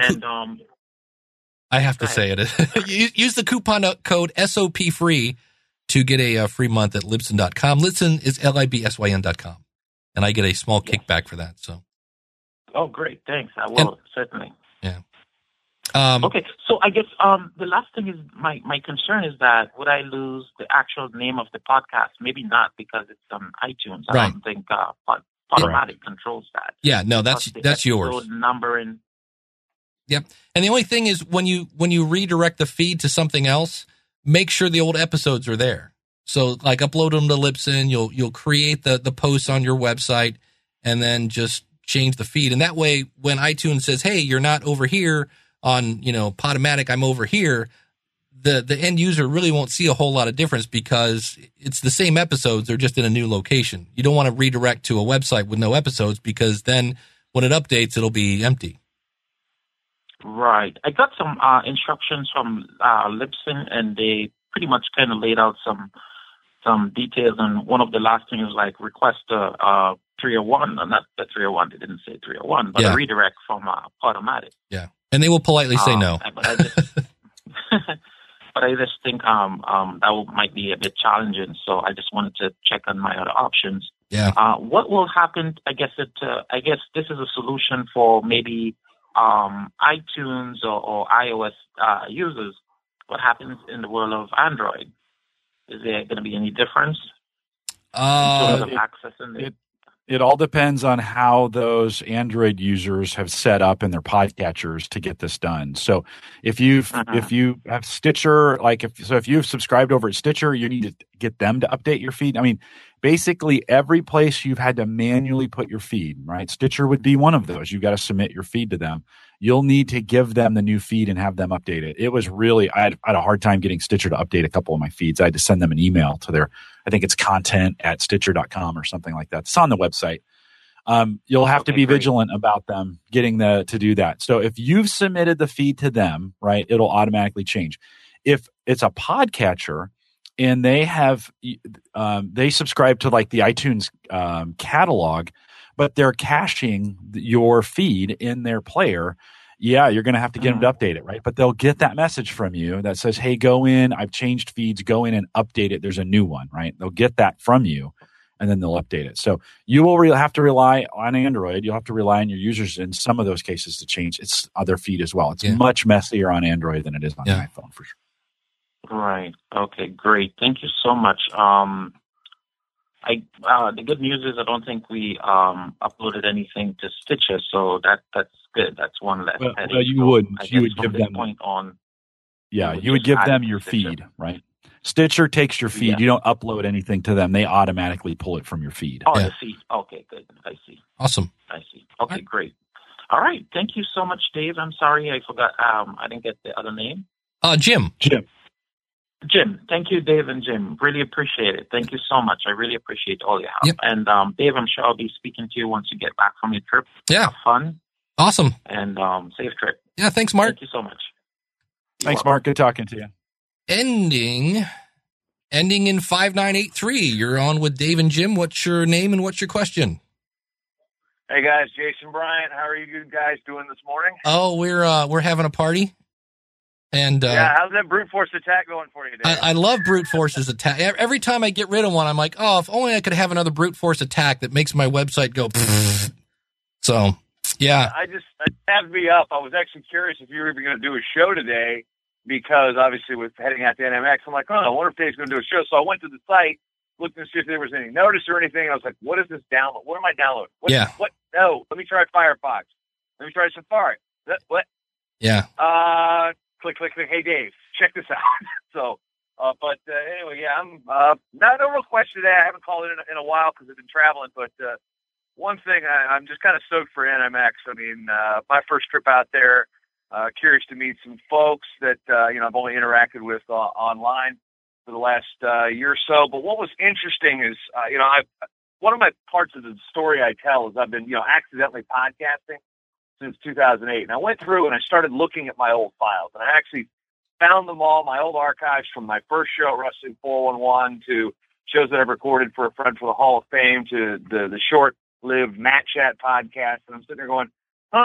I have to say it. Use the coupon code SOP free to get a free month at Libsyn.com. Libsyn is LIBSYN.com. And I get a small kickback for that. So. Oh, great. Thanks. I will, certainly. Yeah. Okay. So I guess the last thing is my concern is that would I lose the actual name of the podcast? Maybe not, because it's on iTunes. I don't think Podomatic controls that. Yeah, no, that's yours. Number and Yep. And the only thing is when you redirect the feed to something else, make sure the old episodes are there. So like upload them to Libsyn, you'll create the posts on your website and then just change the feed. And that way when iTunes says, hey, you're not over here on, Podomatic, I'm over here, the end user really won't see a whole lot of difference because it's the same episodes. They're just in a new location. You don't want to redirect to a website with no episodes because then when it updates, it'll be empty. Right. I got some instructions from Libsyn, and they pretty much kind of laid out some details. And one of the last things was like request a 301, not the 301. They didn't say 301, but a redirect from Podomatic. Yeah, and they will politely say no. But I just think that might be a bit challenging. So I just wanted to check on my other options. Yeah. What will happen? I guess this is a solution for maybe iTunes or iOS users. What happens in the world of Android? Is there going to be any difference in terms of accessing it? It all depends on how those Android users have set up in their podcatchers to get this done. So if you have Stitcher, if you've subscribed over at Stitcher, you need to get them to update your feed. I mean, basically every place you've had to manually put your feed, right? Stitcher would be one of those. You've got to submit your feed to them. You'll need to give them the new feed and have them update it. It was really, I had a hard time getting Stitcher to update a couple of my feeds. I had to send them an email to their, I think it's content@stitcher.com or something like that. It's on the website. You'll have to be vigilant about them getting to do that. So if you've submitted the feed to them, right, it'll automatically change. If it's a podcatcher and they have, they subscribe to like the iTunes catalog, but they're caching your feed in their player, you're going to have to get them to update it, right? But they'll get that message from you that says, hey, go in, I've changed feeds, go in and update it. There's a new one, right? They'll get that from you, and then they'll update it. So you will have to rely on Android. You'll have to rely on your users in some of those cases to change its other feed as well. It's much messier on Android than it is on the iPhone, for sure. Right. Okay, great. Thank you so much. The good news is I don't think we uploaded anything to Stitcher, so that's good. That's one less. Well, you wouldn't. You would give them point on. Yeah, you would give them your feed, right? Stitcher takes your feed. You don't upload anything to them. They automatically pull it from your feed. Oh, the feed. Okay, good. I see. Awesome. I see. Okay, great. All right. Thank you so much, Dave. I'm sorry I forgot. I didn't get the other name. Jim. Jim, thank you, Dave and Jim. Really appreciate it. Thank you so much. I really appreciate all your help. Yep. And Dave, I'm sure I'll be speaking to you once you get back from your trip. Yeah. Have fun. Awesome. And safe trip. Yeah, thanks, Mark. Thank you so much. Thanks, Mark. Good talking to you. Ending in 5983. You're on with Dave and Jim. What's your name and what's your question? Hey, guys. Jason Bryant. How are you guys doing this morning? Oh, we're having a party. And how's that brute force attack going for you, Dave? I love brute force's attack. Every time I get rid of one, I'm like, oh, if only I could have another brute force attack that makes my website go. So, yeah. I have to be up. I was actually curious if you were even going to do a show today because obviously with heading out to NMX, I'm like, I wonder if Dave's going to do a show. So I went to the site, looked to see if there was any notice or anything. I was like, what is this download? What am I downloading? What? No, let me try Firefox. Let me try Safari. What? Yeah. Click. Hey, Dave, check this out. So, anyway, I'm not a real question today. I haven't called in a while because I've been traveling. But one thing, I'm just kind of stoked for NMX. I mean, my first trip out there. Curious to meet some folks that I've only interacted with online for the last year or so. But what was interesting is, one of my parts of the story I tell is I've been, accidentally podcasting since 2008. And I went through and I started looking at my old files, and I actually found them all, my old archives from my first show, Wrestling 411, to shows that I've recorded for a friend for the Hall of Fame, to the short-lived Matt Chat podcast. And I'm sitting there going,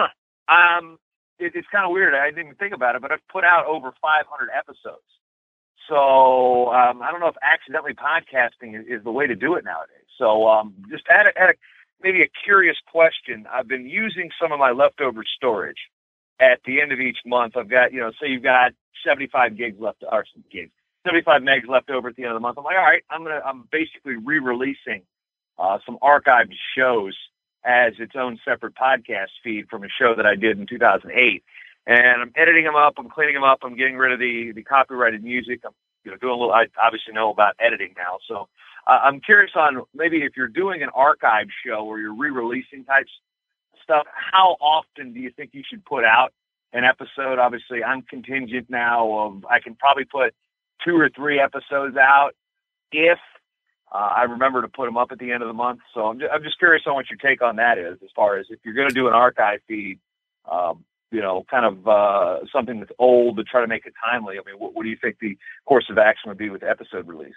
it's kind of weird. I didn't even think about it, but I've put out over 500 episodes. So I don't know if accidentally podcasting is the way to do it nowadays. So just had maybe a curious question. I've been using some of my leftover storage at the end of each month. I've got, say you've got 75 gigs left, or 75 megs left over at the end of the month. I'm like, all right, I'm basically re-releasing some archived shows as its own separate podcast feed from a show that I did in 2008. And I'm editing them up, I'm cleaning them up, I'm getting rid of the copyrighted music. I'm doing a little, I obviously know about editing now. So I'm curious on maybe if you're doing an archive show or you're re-releasing types stuff, how often do you think you should put out an episode. Obviously, I'm contingent now of I can probably put 2 or 3 episodes out if I remember to put them up at the end of the month. So I'm just curious on what your take on that is, as far as if you're going to do an archive feed, kind of something that's old to try to make it timely. I mean, what do you think the course of action would be with the episode release?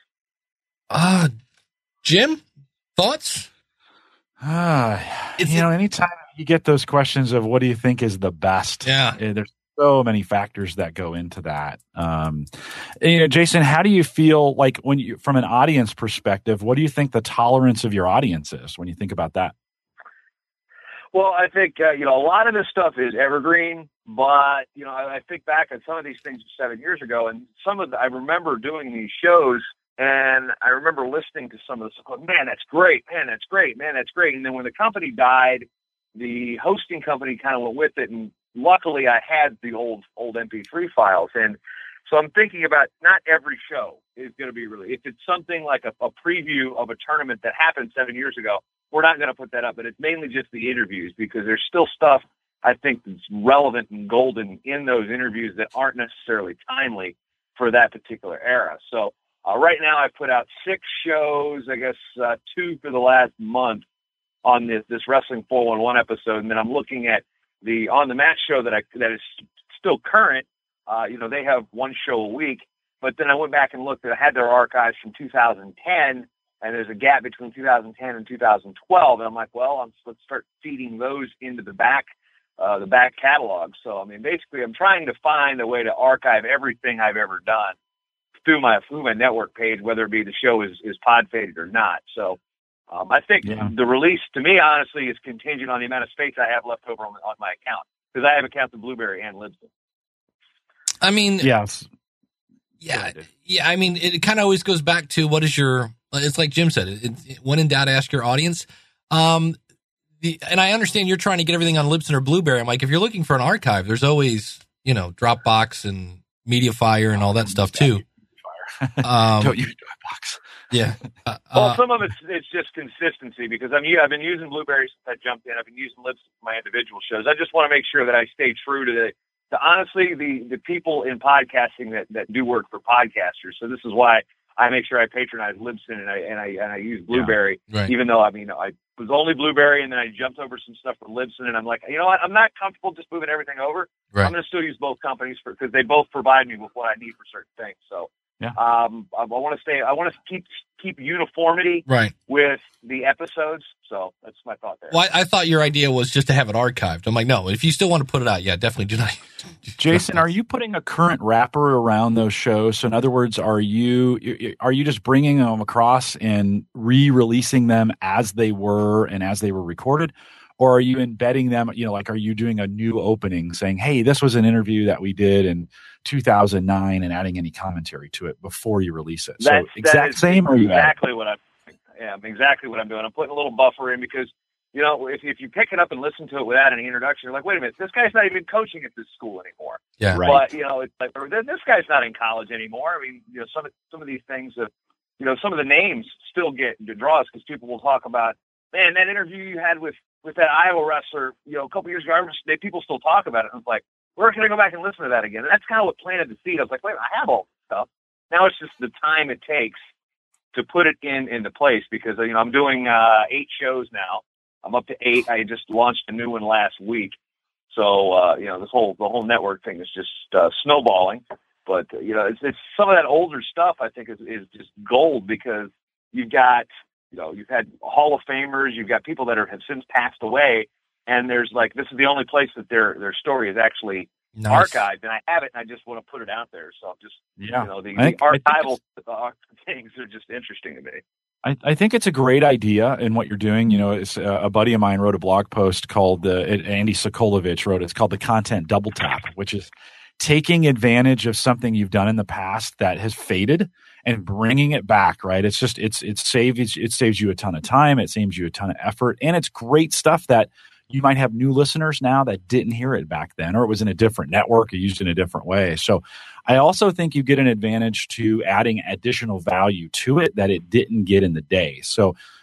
Jim, thoughts? Anytime you get those questions of what do you think is the best, there's so many factors that go into that. Jason, how do you feel like from an audience perspective, what do you think the tolerance of your audience is when you think about that? Well, I think, a lot of this stuff is evergreen, but, I think back on some of these things 7 years ago, and I remember doing these shows, and I remember listening to some of the stuff, man, that's great, man, that's great, man, that's great. And then when the company died, the hosting company kind of went with it, and luckily I had the old MP3 files. And so I'm thinking about not every show is going to be released. If it's something like a preview of a tournament that happened 7 years ago, we're not going to put that up, but it's mainly just the interviews, because there's still stuff I think that's relevant and golden in those interviews that aren't necessarily timely for that particular era. So right now I've put out 6 shows, I guess 2 for the last month on this Wrestling 411 episode. And then I'm looking at the On the Mat show that is still current. They have 1 show a week, but then I went back and looked, and I had their archives from 2010, and there's a gap between 2010 and 2012. And I'm like, well, let's start feeding those into the back catalog. So, I mean, basically I'm trying to find a way to archive everything I've ever done through my network page, whether it be the show is pod faded or not. So, I think the release, to me, honestly, is contingent on the amount of space I have left over on my account, because I have accounts of Blueberry and Libsyn. I mean, yes. Yeah. I mean, it kind of always goes back to it's like Jim said, when in doubt, ask your audience. And I understand you're trying to get everything on Libsyn or Blueberry. I'm like, if you're looking for an archive, there's always, Dropbox and MediaFire and all that stuff too. Don't use Dropbox. Yeah. Well, some of it's just consistency, because I've been using Blueberry since I jumped in. I've been using Libsyn for my individual shows. I just want to make sure that I stay true to honestly, the people in podcasting that do work for podcasters. So this is why I make sure I patronize Libsyn and I use Blueberry, even though, I was only Blueberry, and then I jumped over some stuff for Libsyn, and I'm like, you know what? I'm not comfortable just moving everything over. Right. I'm going to still use both companies because they both provide me with what I need for certain things. So, I want to keep uniformity with the episodes. So that's my thought there. Well, I thought your idea was just to have it archived. I'm like, no, if you still want to put it out, definitely do not. Jason, are you putting a current wrapper around those shows? So in other words, are you just bringing them across and re-releasing them as they were and as they were recorded? Or are you embedding them, are you doing a new opening saying, hey, this was an interview that we did in 2009 and adding any commentary to it before you release it? So exactly what I'm doing. I'm putting a little buffer in because, if you pick it up and listen to it without any introduction, you're like, wait a minute, this guy's not even coaching at this school anymore. Yeah, right. But, it's like, this guy's not in college anymore. I mean, some of these things, some of the names still get draws because people will talk about, man, that interview you had with that Iowa wrestler, a couple years ago, people still talk about it. And it's like, where can I go back and listen to that again? And that's kind of what planted the seed. I was like, wait, I have all this stuff. Now it's just the time it takes to put it into place, because, I'm doing 8 shows now. I'm up to 8. I just launched a new one last week. So, the whole network thing is just snowballing. But, it's some of that older stuff I think is just gold, because you've got, you've had Hall of Famers, you've got people that have since passed away, and there's like, this is the only place that their story is actually archived, and I have it, and I just want to put it out there. So I'm just, the archival things are just interesting to me. I think it's a great idea in what you're doing. It's, a buddy of mine wrote a blog post called Andy Sokolovich wrote, it's called the Content Double Tap, which is taking advantage of something you've done in the past that has faded and bringing it back, right? It's just, it saves you a ton of time. It saves you a ton of effort. And it's great stuff that you might have new listeners now that didn't hear it back then, or it was in a different network or used in a different way. So I also think you get an advantage to adding additional value to it that it didn't get in the day. So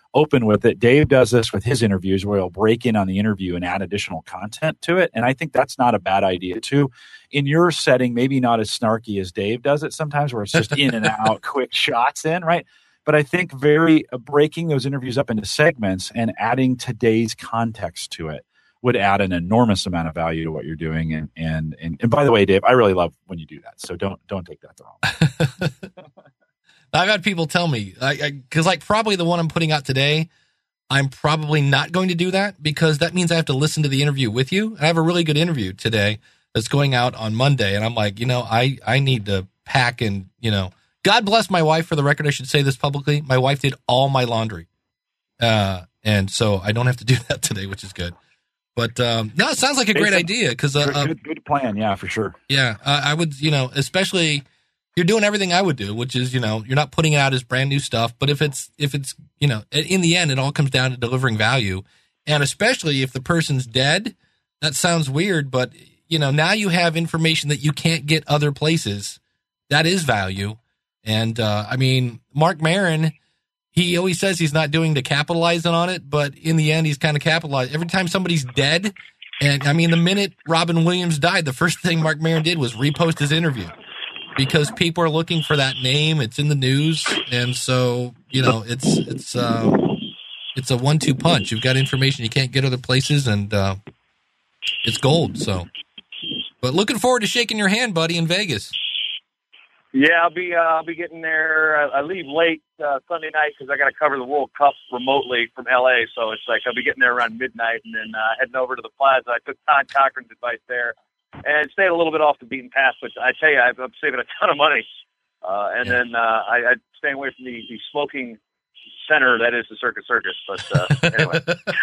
open with it. Dave does this with his interviews where he'll break in on the interview and add additional content to it. And I think that's not a bad idea too. In your setting, maybe not as snarky as Dave does it sometimes, where it's just in and out, quick shots in, right? But I think breaking those interviews up into segments and adding today's context to it would add an enormous amount of value to what you're doing. And by the way, Dave, I really love when you do that. So don't take that the wrong way. I've had people tell me, because like probably the one I'm putting out today, I'm probably not going to do that because that means I have to listen to the interview with you. I have a really good interview today that's going out on Monday. And I'm like, I need to pack and, God bless my wife, for the record. I should say this publicly. My wife did all my laundry. And so I don't have to do that today, which is good. But no, it sounds like a great idea. Because good plan. Yeah, for sure. Yeah. I would, especially you're doing everything I would do, which is, you're not putting it out as brand new stuff. But if it's, in the end, it all comes down to delivering value. And especially if the person's dead, that sounds weird, but now you have information that you can't get other places. That is value. And Mark Maron, he always says he's not doing to capitalize on it, but in the end, he's kind of capitalized. Every time somebody's dead, and the minute Robin Williams died, the first thing Mark Maron did was repost his interview because people are looking for that name. It's in the news, and so it's a 1-2 punch. You've got information you can't get other places, and it's gold. So, but looking forward to shaking your hand, buddy, in Vegas. Yeah, I'll be getting there. I leave late Sunday night because I got to cover the World Cup remotely from LA. So it's like I'll be getting there around midnight and then heading over to the Plaza. I took Todd Cochran's advice there and stayed a little bit off the beaten path. But I tell you, I'm saving a ton of money. Then I'm staying away from the smoking center that is the Circus. But anyway.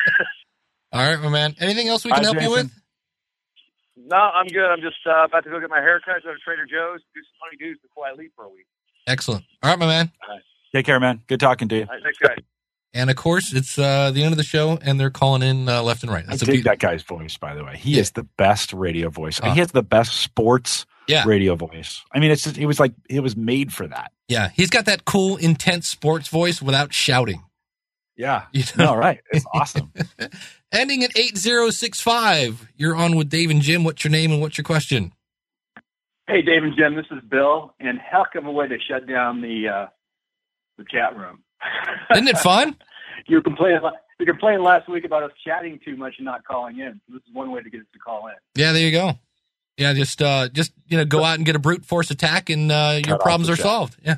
All right, my man. Anything else we can help you with? No, I'm good. I'm just about to go get my haircut, go to Trader Joe's, do some funny dudes before I leave for a week. Excellent. All right, my man. All right. Take care, man. Good talking to you. All right, thanks, guys. And, of course, it's the end of the show, and they're calling in left and right. I dig that guy's voice, by the way. He is the best radio voice. He has the best sports radio voice. It was made for that. Yeah, he's got that cool, intense sports voice without shouting. Yeah. No, right. It's awesome. Ending at 8065. You're on with Dave and Jim. What's your name and what's your question? Hey, Dave and Jim, this is Bill. And heck of a way to shut down the chat room. Isn't it fun? You were complaining last week about us chatting too much and not calling in. So this is one way to get us to call in. Yeah, there you go. Yeah, just go out and get a brute force attack, and your problems are solved. Yeah.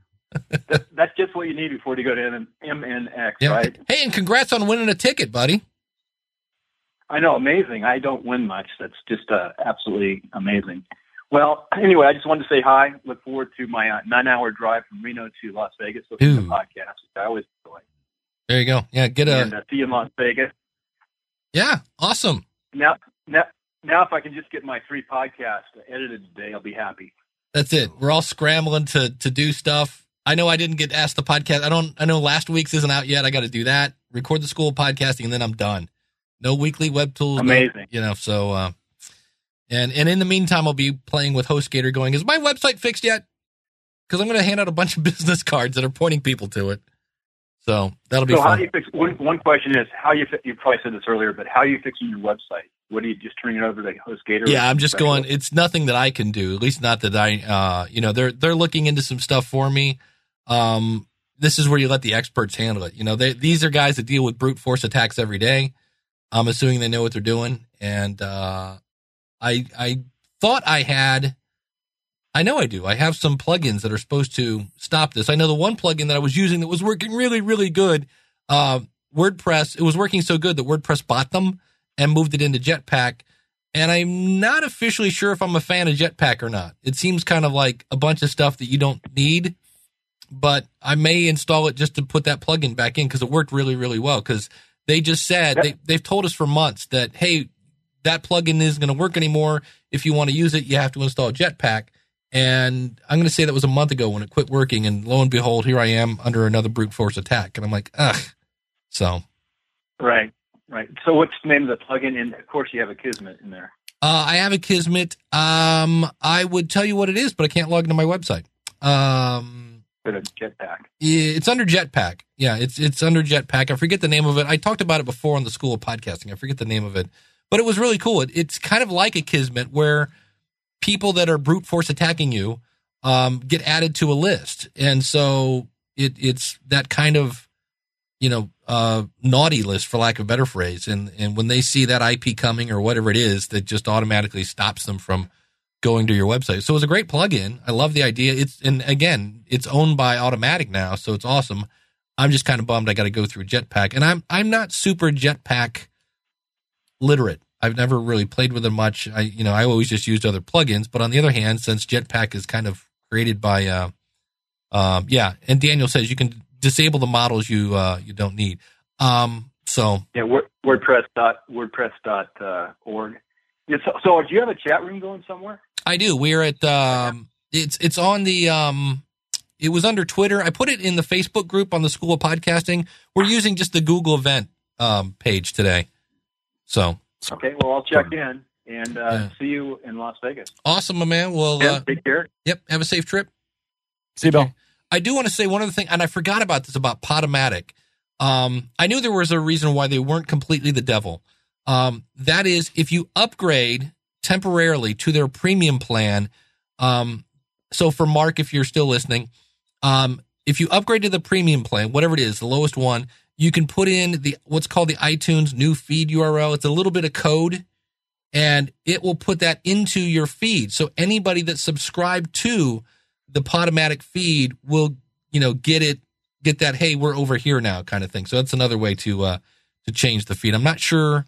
That's just what you need before you go to MNX, right? Hey, and congrats on winning a ticket, buddy. I know, amazing. I don't win much. That's just absolutely amazing. Well, anyway, I just wanted to say hi. Look forward to my 9-hour drive from Reno to Las Vegas. Listen to the podcast, which I always enjoy. There you go. Yeah, see you in Las Vegas. Yeah, awesome. Now, if I can just get my 3 podcasts edited today, I'll be happy. That's it. We're all scrambling to do stuff. I know I didn't get asked the podcast. I know last week's isn't out yet. I got to do that. Record the School of Podcasting, and then I'm done. No weekly web tools. Amazing. So, and in the meantime, I'll be playing with HostGator going, is my website fixed yet? Because I'm going to hand out a bunch of business cards that are pointing people to it. So that'll be fun. How do you fix, one question is, you probably said this earlier, but how are you fixing your website? What are you just turning it over to HostGator? Yeah, I'm just going, it's nothing that I can do, at least not that I, they're looking into some stuff for me. This is where you let the experts handle it. These are guys that deal with brute force attacks every day. I'm assuming they know what they're doing. And, I thought I know I do. I have some plugins that are supposed to stop this. I know the one plugin that I was using that was working really, really good. WordPress, it was working so good that WordPress bought them and moved it into Jetpack. And I'm not officially sure if I'm a fan of Jetpack or not. It seems kind of like a bunch of stuff that you don't need, but I may install it just to put that plugin back in because it worked really, really well. Because they just said, they've told us for months that, hey, that plugin isn't going to work anymore. If you want to use it, you have to install Jetpack. And I'm going to say that was a month ago when it quit working. And lo and behold, here I am under another brute force attack. And I'm like, ugh. So. Right. So what's the name of the plugin? And of course you have a Kismet in there. I have a Kismet. I would tell you what it is, but I can't log into my website. instead of Jetpack? It's under Jetpack. Yeah, it's under Jetpack. I forget the name of it. I talked about it before on the School of Podcasting. I forget the name of it, but it was really cool. It's kind of like a Kismet where people that are brute force attacking you get added to a list, and so it's that kind of naughty list, for lack of a better phrase. And when they see that IP coming or whatever it is, that just automatically stops them from going to your website. So it was a great plugin. I love the idea. And again, it's owned by Automatic now, so it's awesome. I'm just kind of bummed I got to go through Jetpack, and I'm not super Jetpack literate. I've never really played with it much. I always just used other plugins. But on the other hand, since Jetpack is kind of created by, and Daniel says you can disable the models you don't need. So WordPress.org. Yeah, so do you have a chat room going somewhere? I do. We're at it's on the it was under Twitter. I put it in the Facebook group on the School of Podcasting. We're using just the Google event page today. So okay, well I'll check in and see you in Las Vegas. Awesome, my man. Well, take care. Yep. Have a safe trip. See you, Bill. I do want to say one other thing, and I forgot about this about Podomatic. I knew there was a reason why they weren't completely the devil. That is, if you upgrade temporarily to their premium plan, so for Mark, if you're still listening, if you upgrade to the premium plan, whatever it is, the lowest one, you can put in what's called the iTunes new feed URL. It's a little bit of code, and it will put that into your feed. So anybody that's subscribed to the Podomatic feed will, get that, hey, we're over here now kind of thing. So that's another way to change the feed. I'm not sure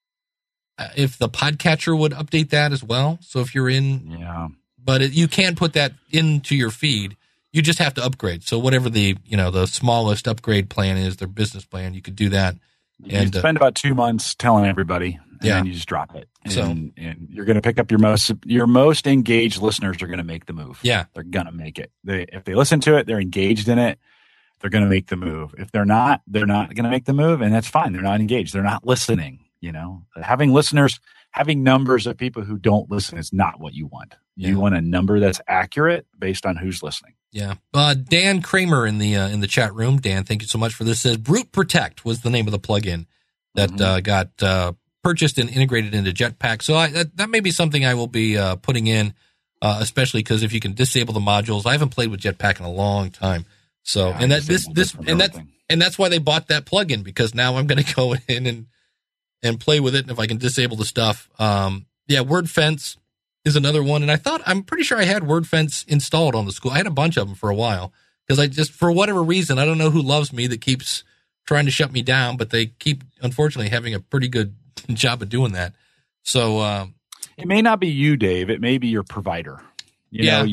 if the Podcatcher would update that as well. So if you're but you can put that into your feed. You just have to upgrade. So whatever the smallest upgrade plan is, their business plan, you could do that. And spend about 2 months telling everybody, and then you just drop it. And you're going to pick up your most engaged listeners are going to make the move. Yeah, they're going to make it. If they listen to it, they're engaged in it. They're going to make the move. If they're not going to make the move, and that's fine. They're not engaged. They're not listening. Having listeners, having numbers of people who don't listen is not what you want. You want a number that's accurate based on who's listening. Yeah. Dan Kramer in the chat room. Dan, thank you so much for this. Says Brute Protect was the name of the plugin that got purchased and integrated into Jetpack. So that may be something I will be putting in, especially because if you can disable the modules, I haven't played with Jetpack in a long time. So and that's why they bought that plugin, because now I'm going to go in and play with it, and if I can disable the stuff, WordFence is another one. And I'm pretty sure I had WordFence installed on the School. I had a bunch of them for a while because I just, for whatever reason, I don't know who loves me that keeps trying to shut me down, but they keep, unfortunately, having a pretty good job of doing that. So it may not be you, Dave. It may be your provider. Not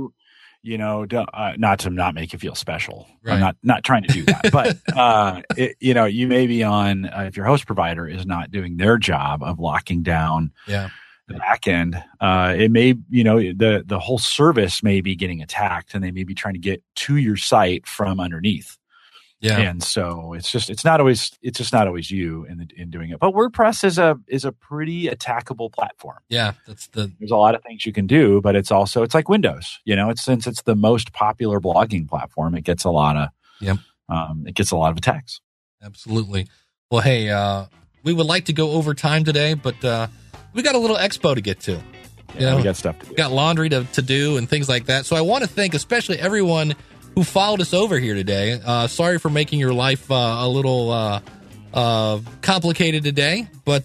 to not make you feel special. Right. I'm not trying to do that, but you may be on if your host provider is not doing their job of locking down the back end. It may the whole service may be getting attacked, and they may be trying to get to your site from underneath. Yeah, and so it's just not always you in doing it. But WordPress is a pretty attackable platform. Yeah, there's a lot of things you can do, but it's like Windows. Since it's the most popular blogging platform, it gets a lot of attacks. Absolutely. Well, hey, we would like to go over time today, but we got a little expo to get to. We got stuff to do. We got laundry to do and things like that. So I want to thank especially everyone who followed us over here today. Sorry for making your life a little complicated today, but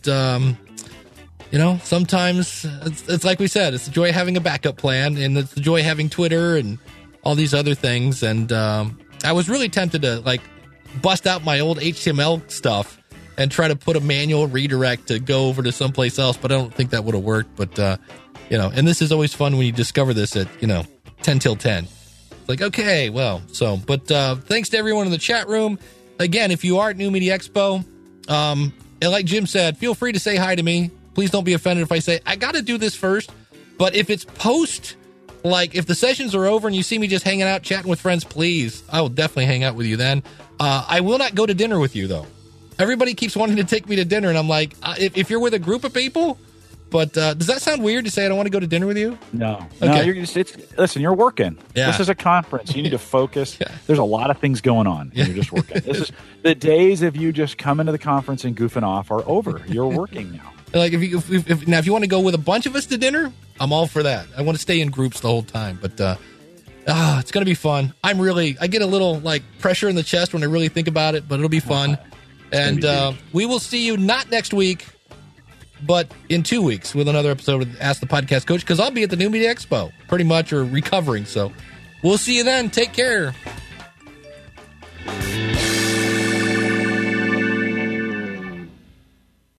sometimes it's like we said, it's the joy of having a backup plan, and it's the joy of having Twitter and all these other things. And I was really tempted to bust out my old HTML stuff and try to put a manual redirect to go over to someplace else, but I don't think that would have worked. But and this is always fun when you discover this at 10 till 10. Okay, but thanks to everyone in the chat room. Again, if you are at New Media Expo, and like Jim said, feel free to say hi to me. Please don't be offended if I say, I got to do this first. But if it's post, if the sessions are over and you see me just hanging out, chatting with friends, please, I will definitely hang out with you then. I will not go to dinner with you, though. Everybody keeps wanting to take me to dinner, and I'm like, if you're with a group of people, But does that sound weird to say I don't want to go to dinner with you? No. Okay. You're listen, you're working. Yeah. This is a conference. You need to focus. Yeah. There's a lot of things going on. You're just working. This is the days of you just coming to the conference and goofing off are over. You're working now. Like if you want to go with a bunch of us to dinner, I'm all for that. I want to stay in groups the whole time, but it's going to be fun. I get a little like pressure in the chest when I really think about it, but it'll be fun. And we will see you not next week, but in 2 weeks with another episode of Ask the Podcast Coach, because I'll be at the New Media Expo pretty much, or recovering. So we'll see you then. Take care.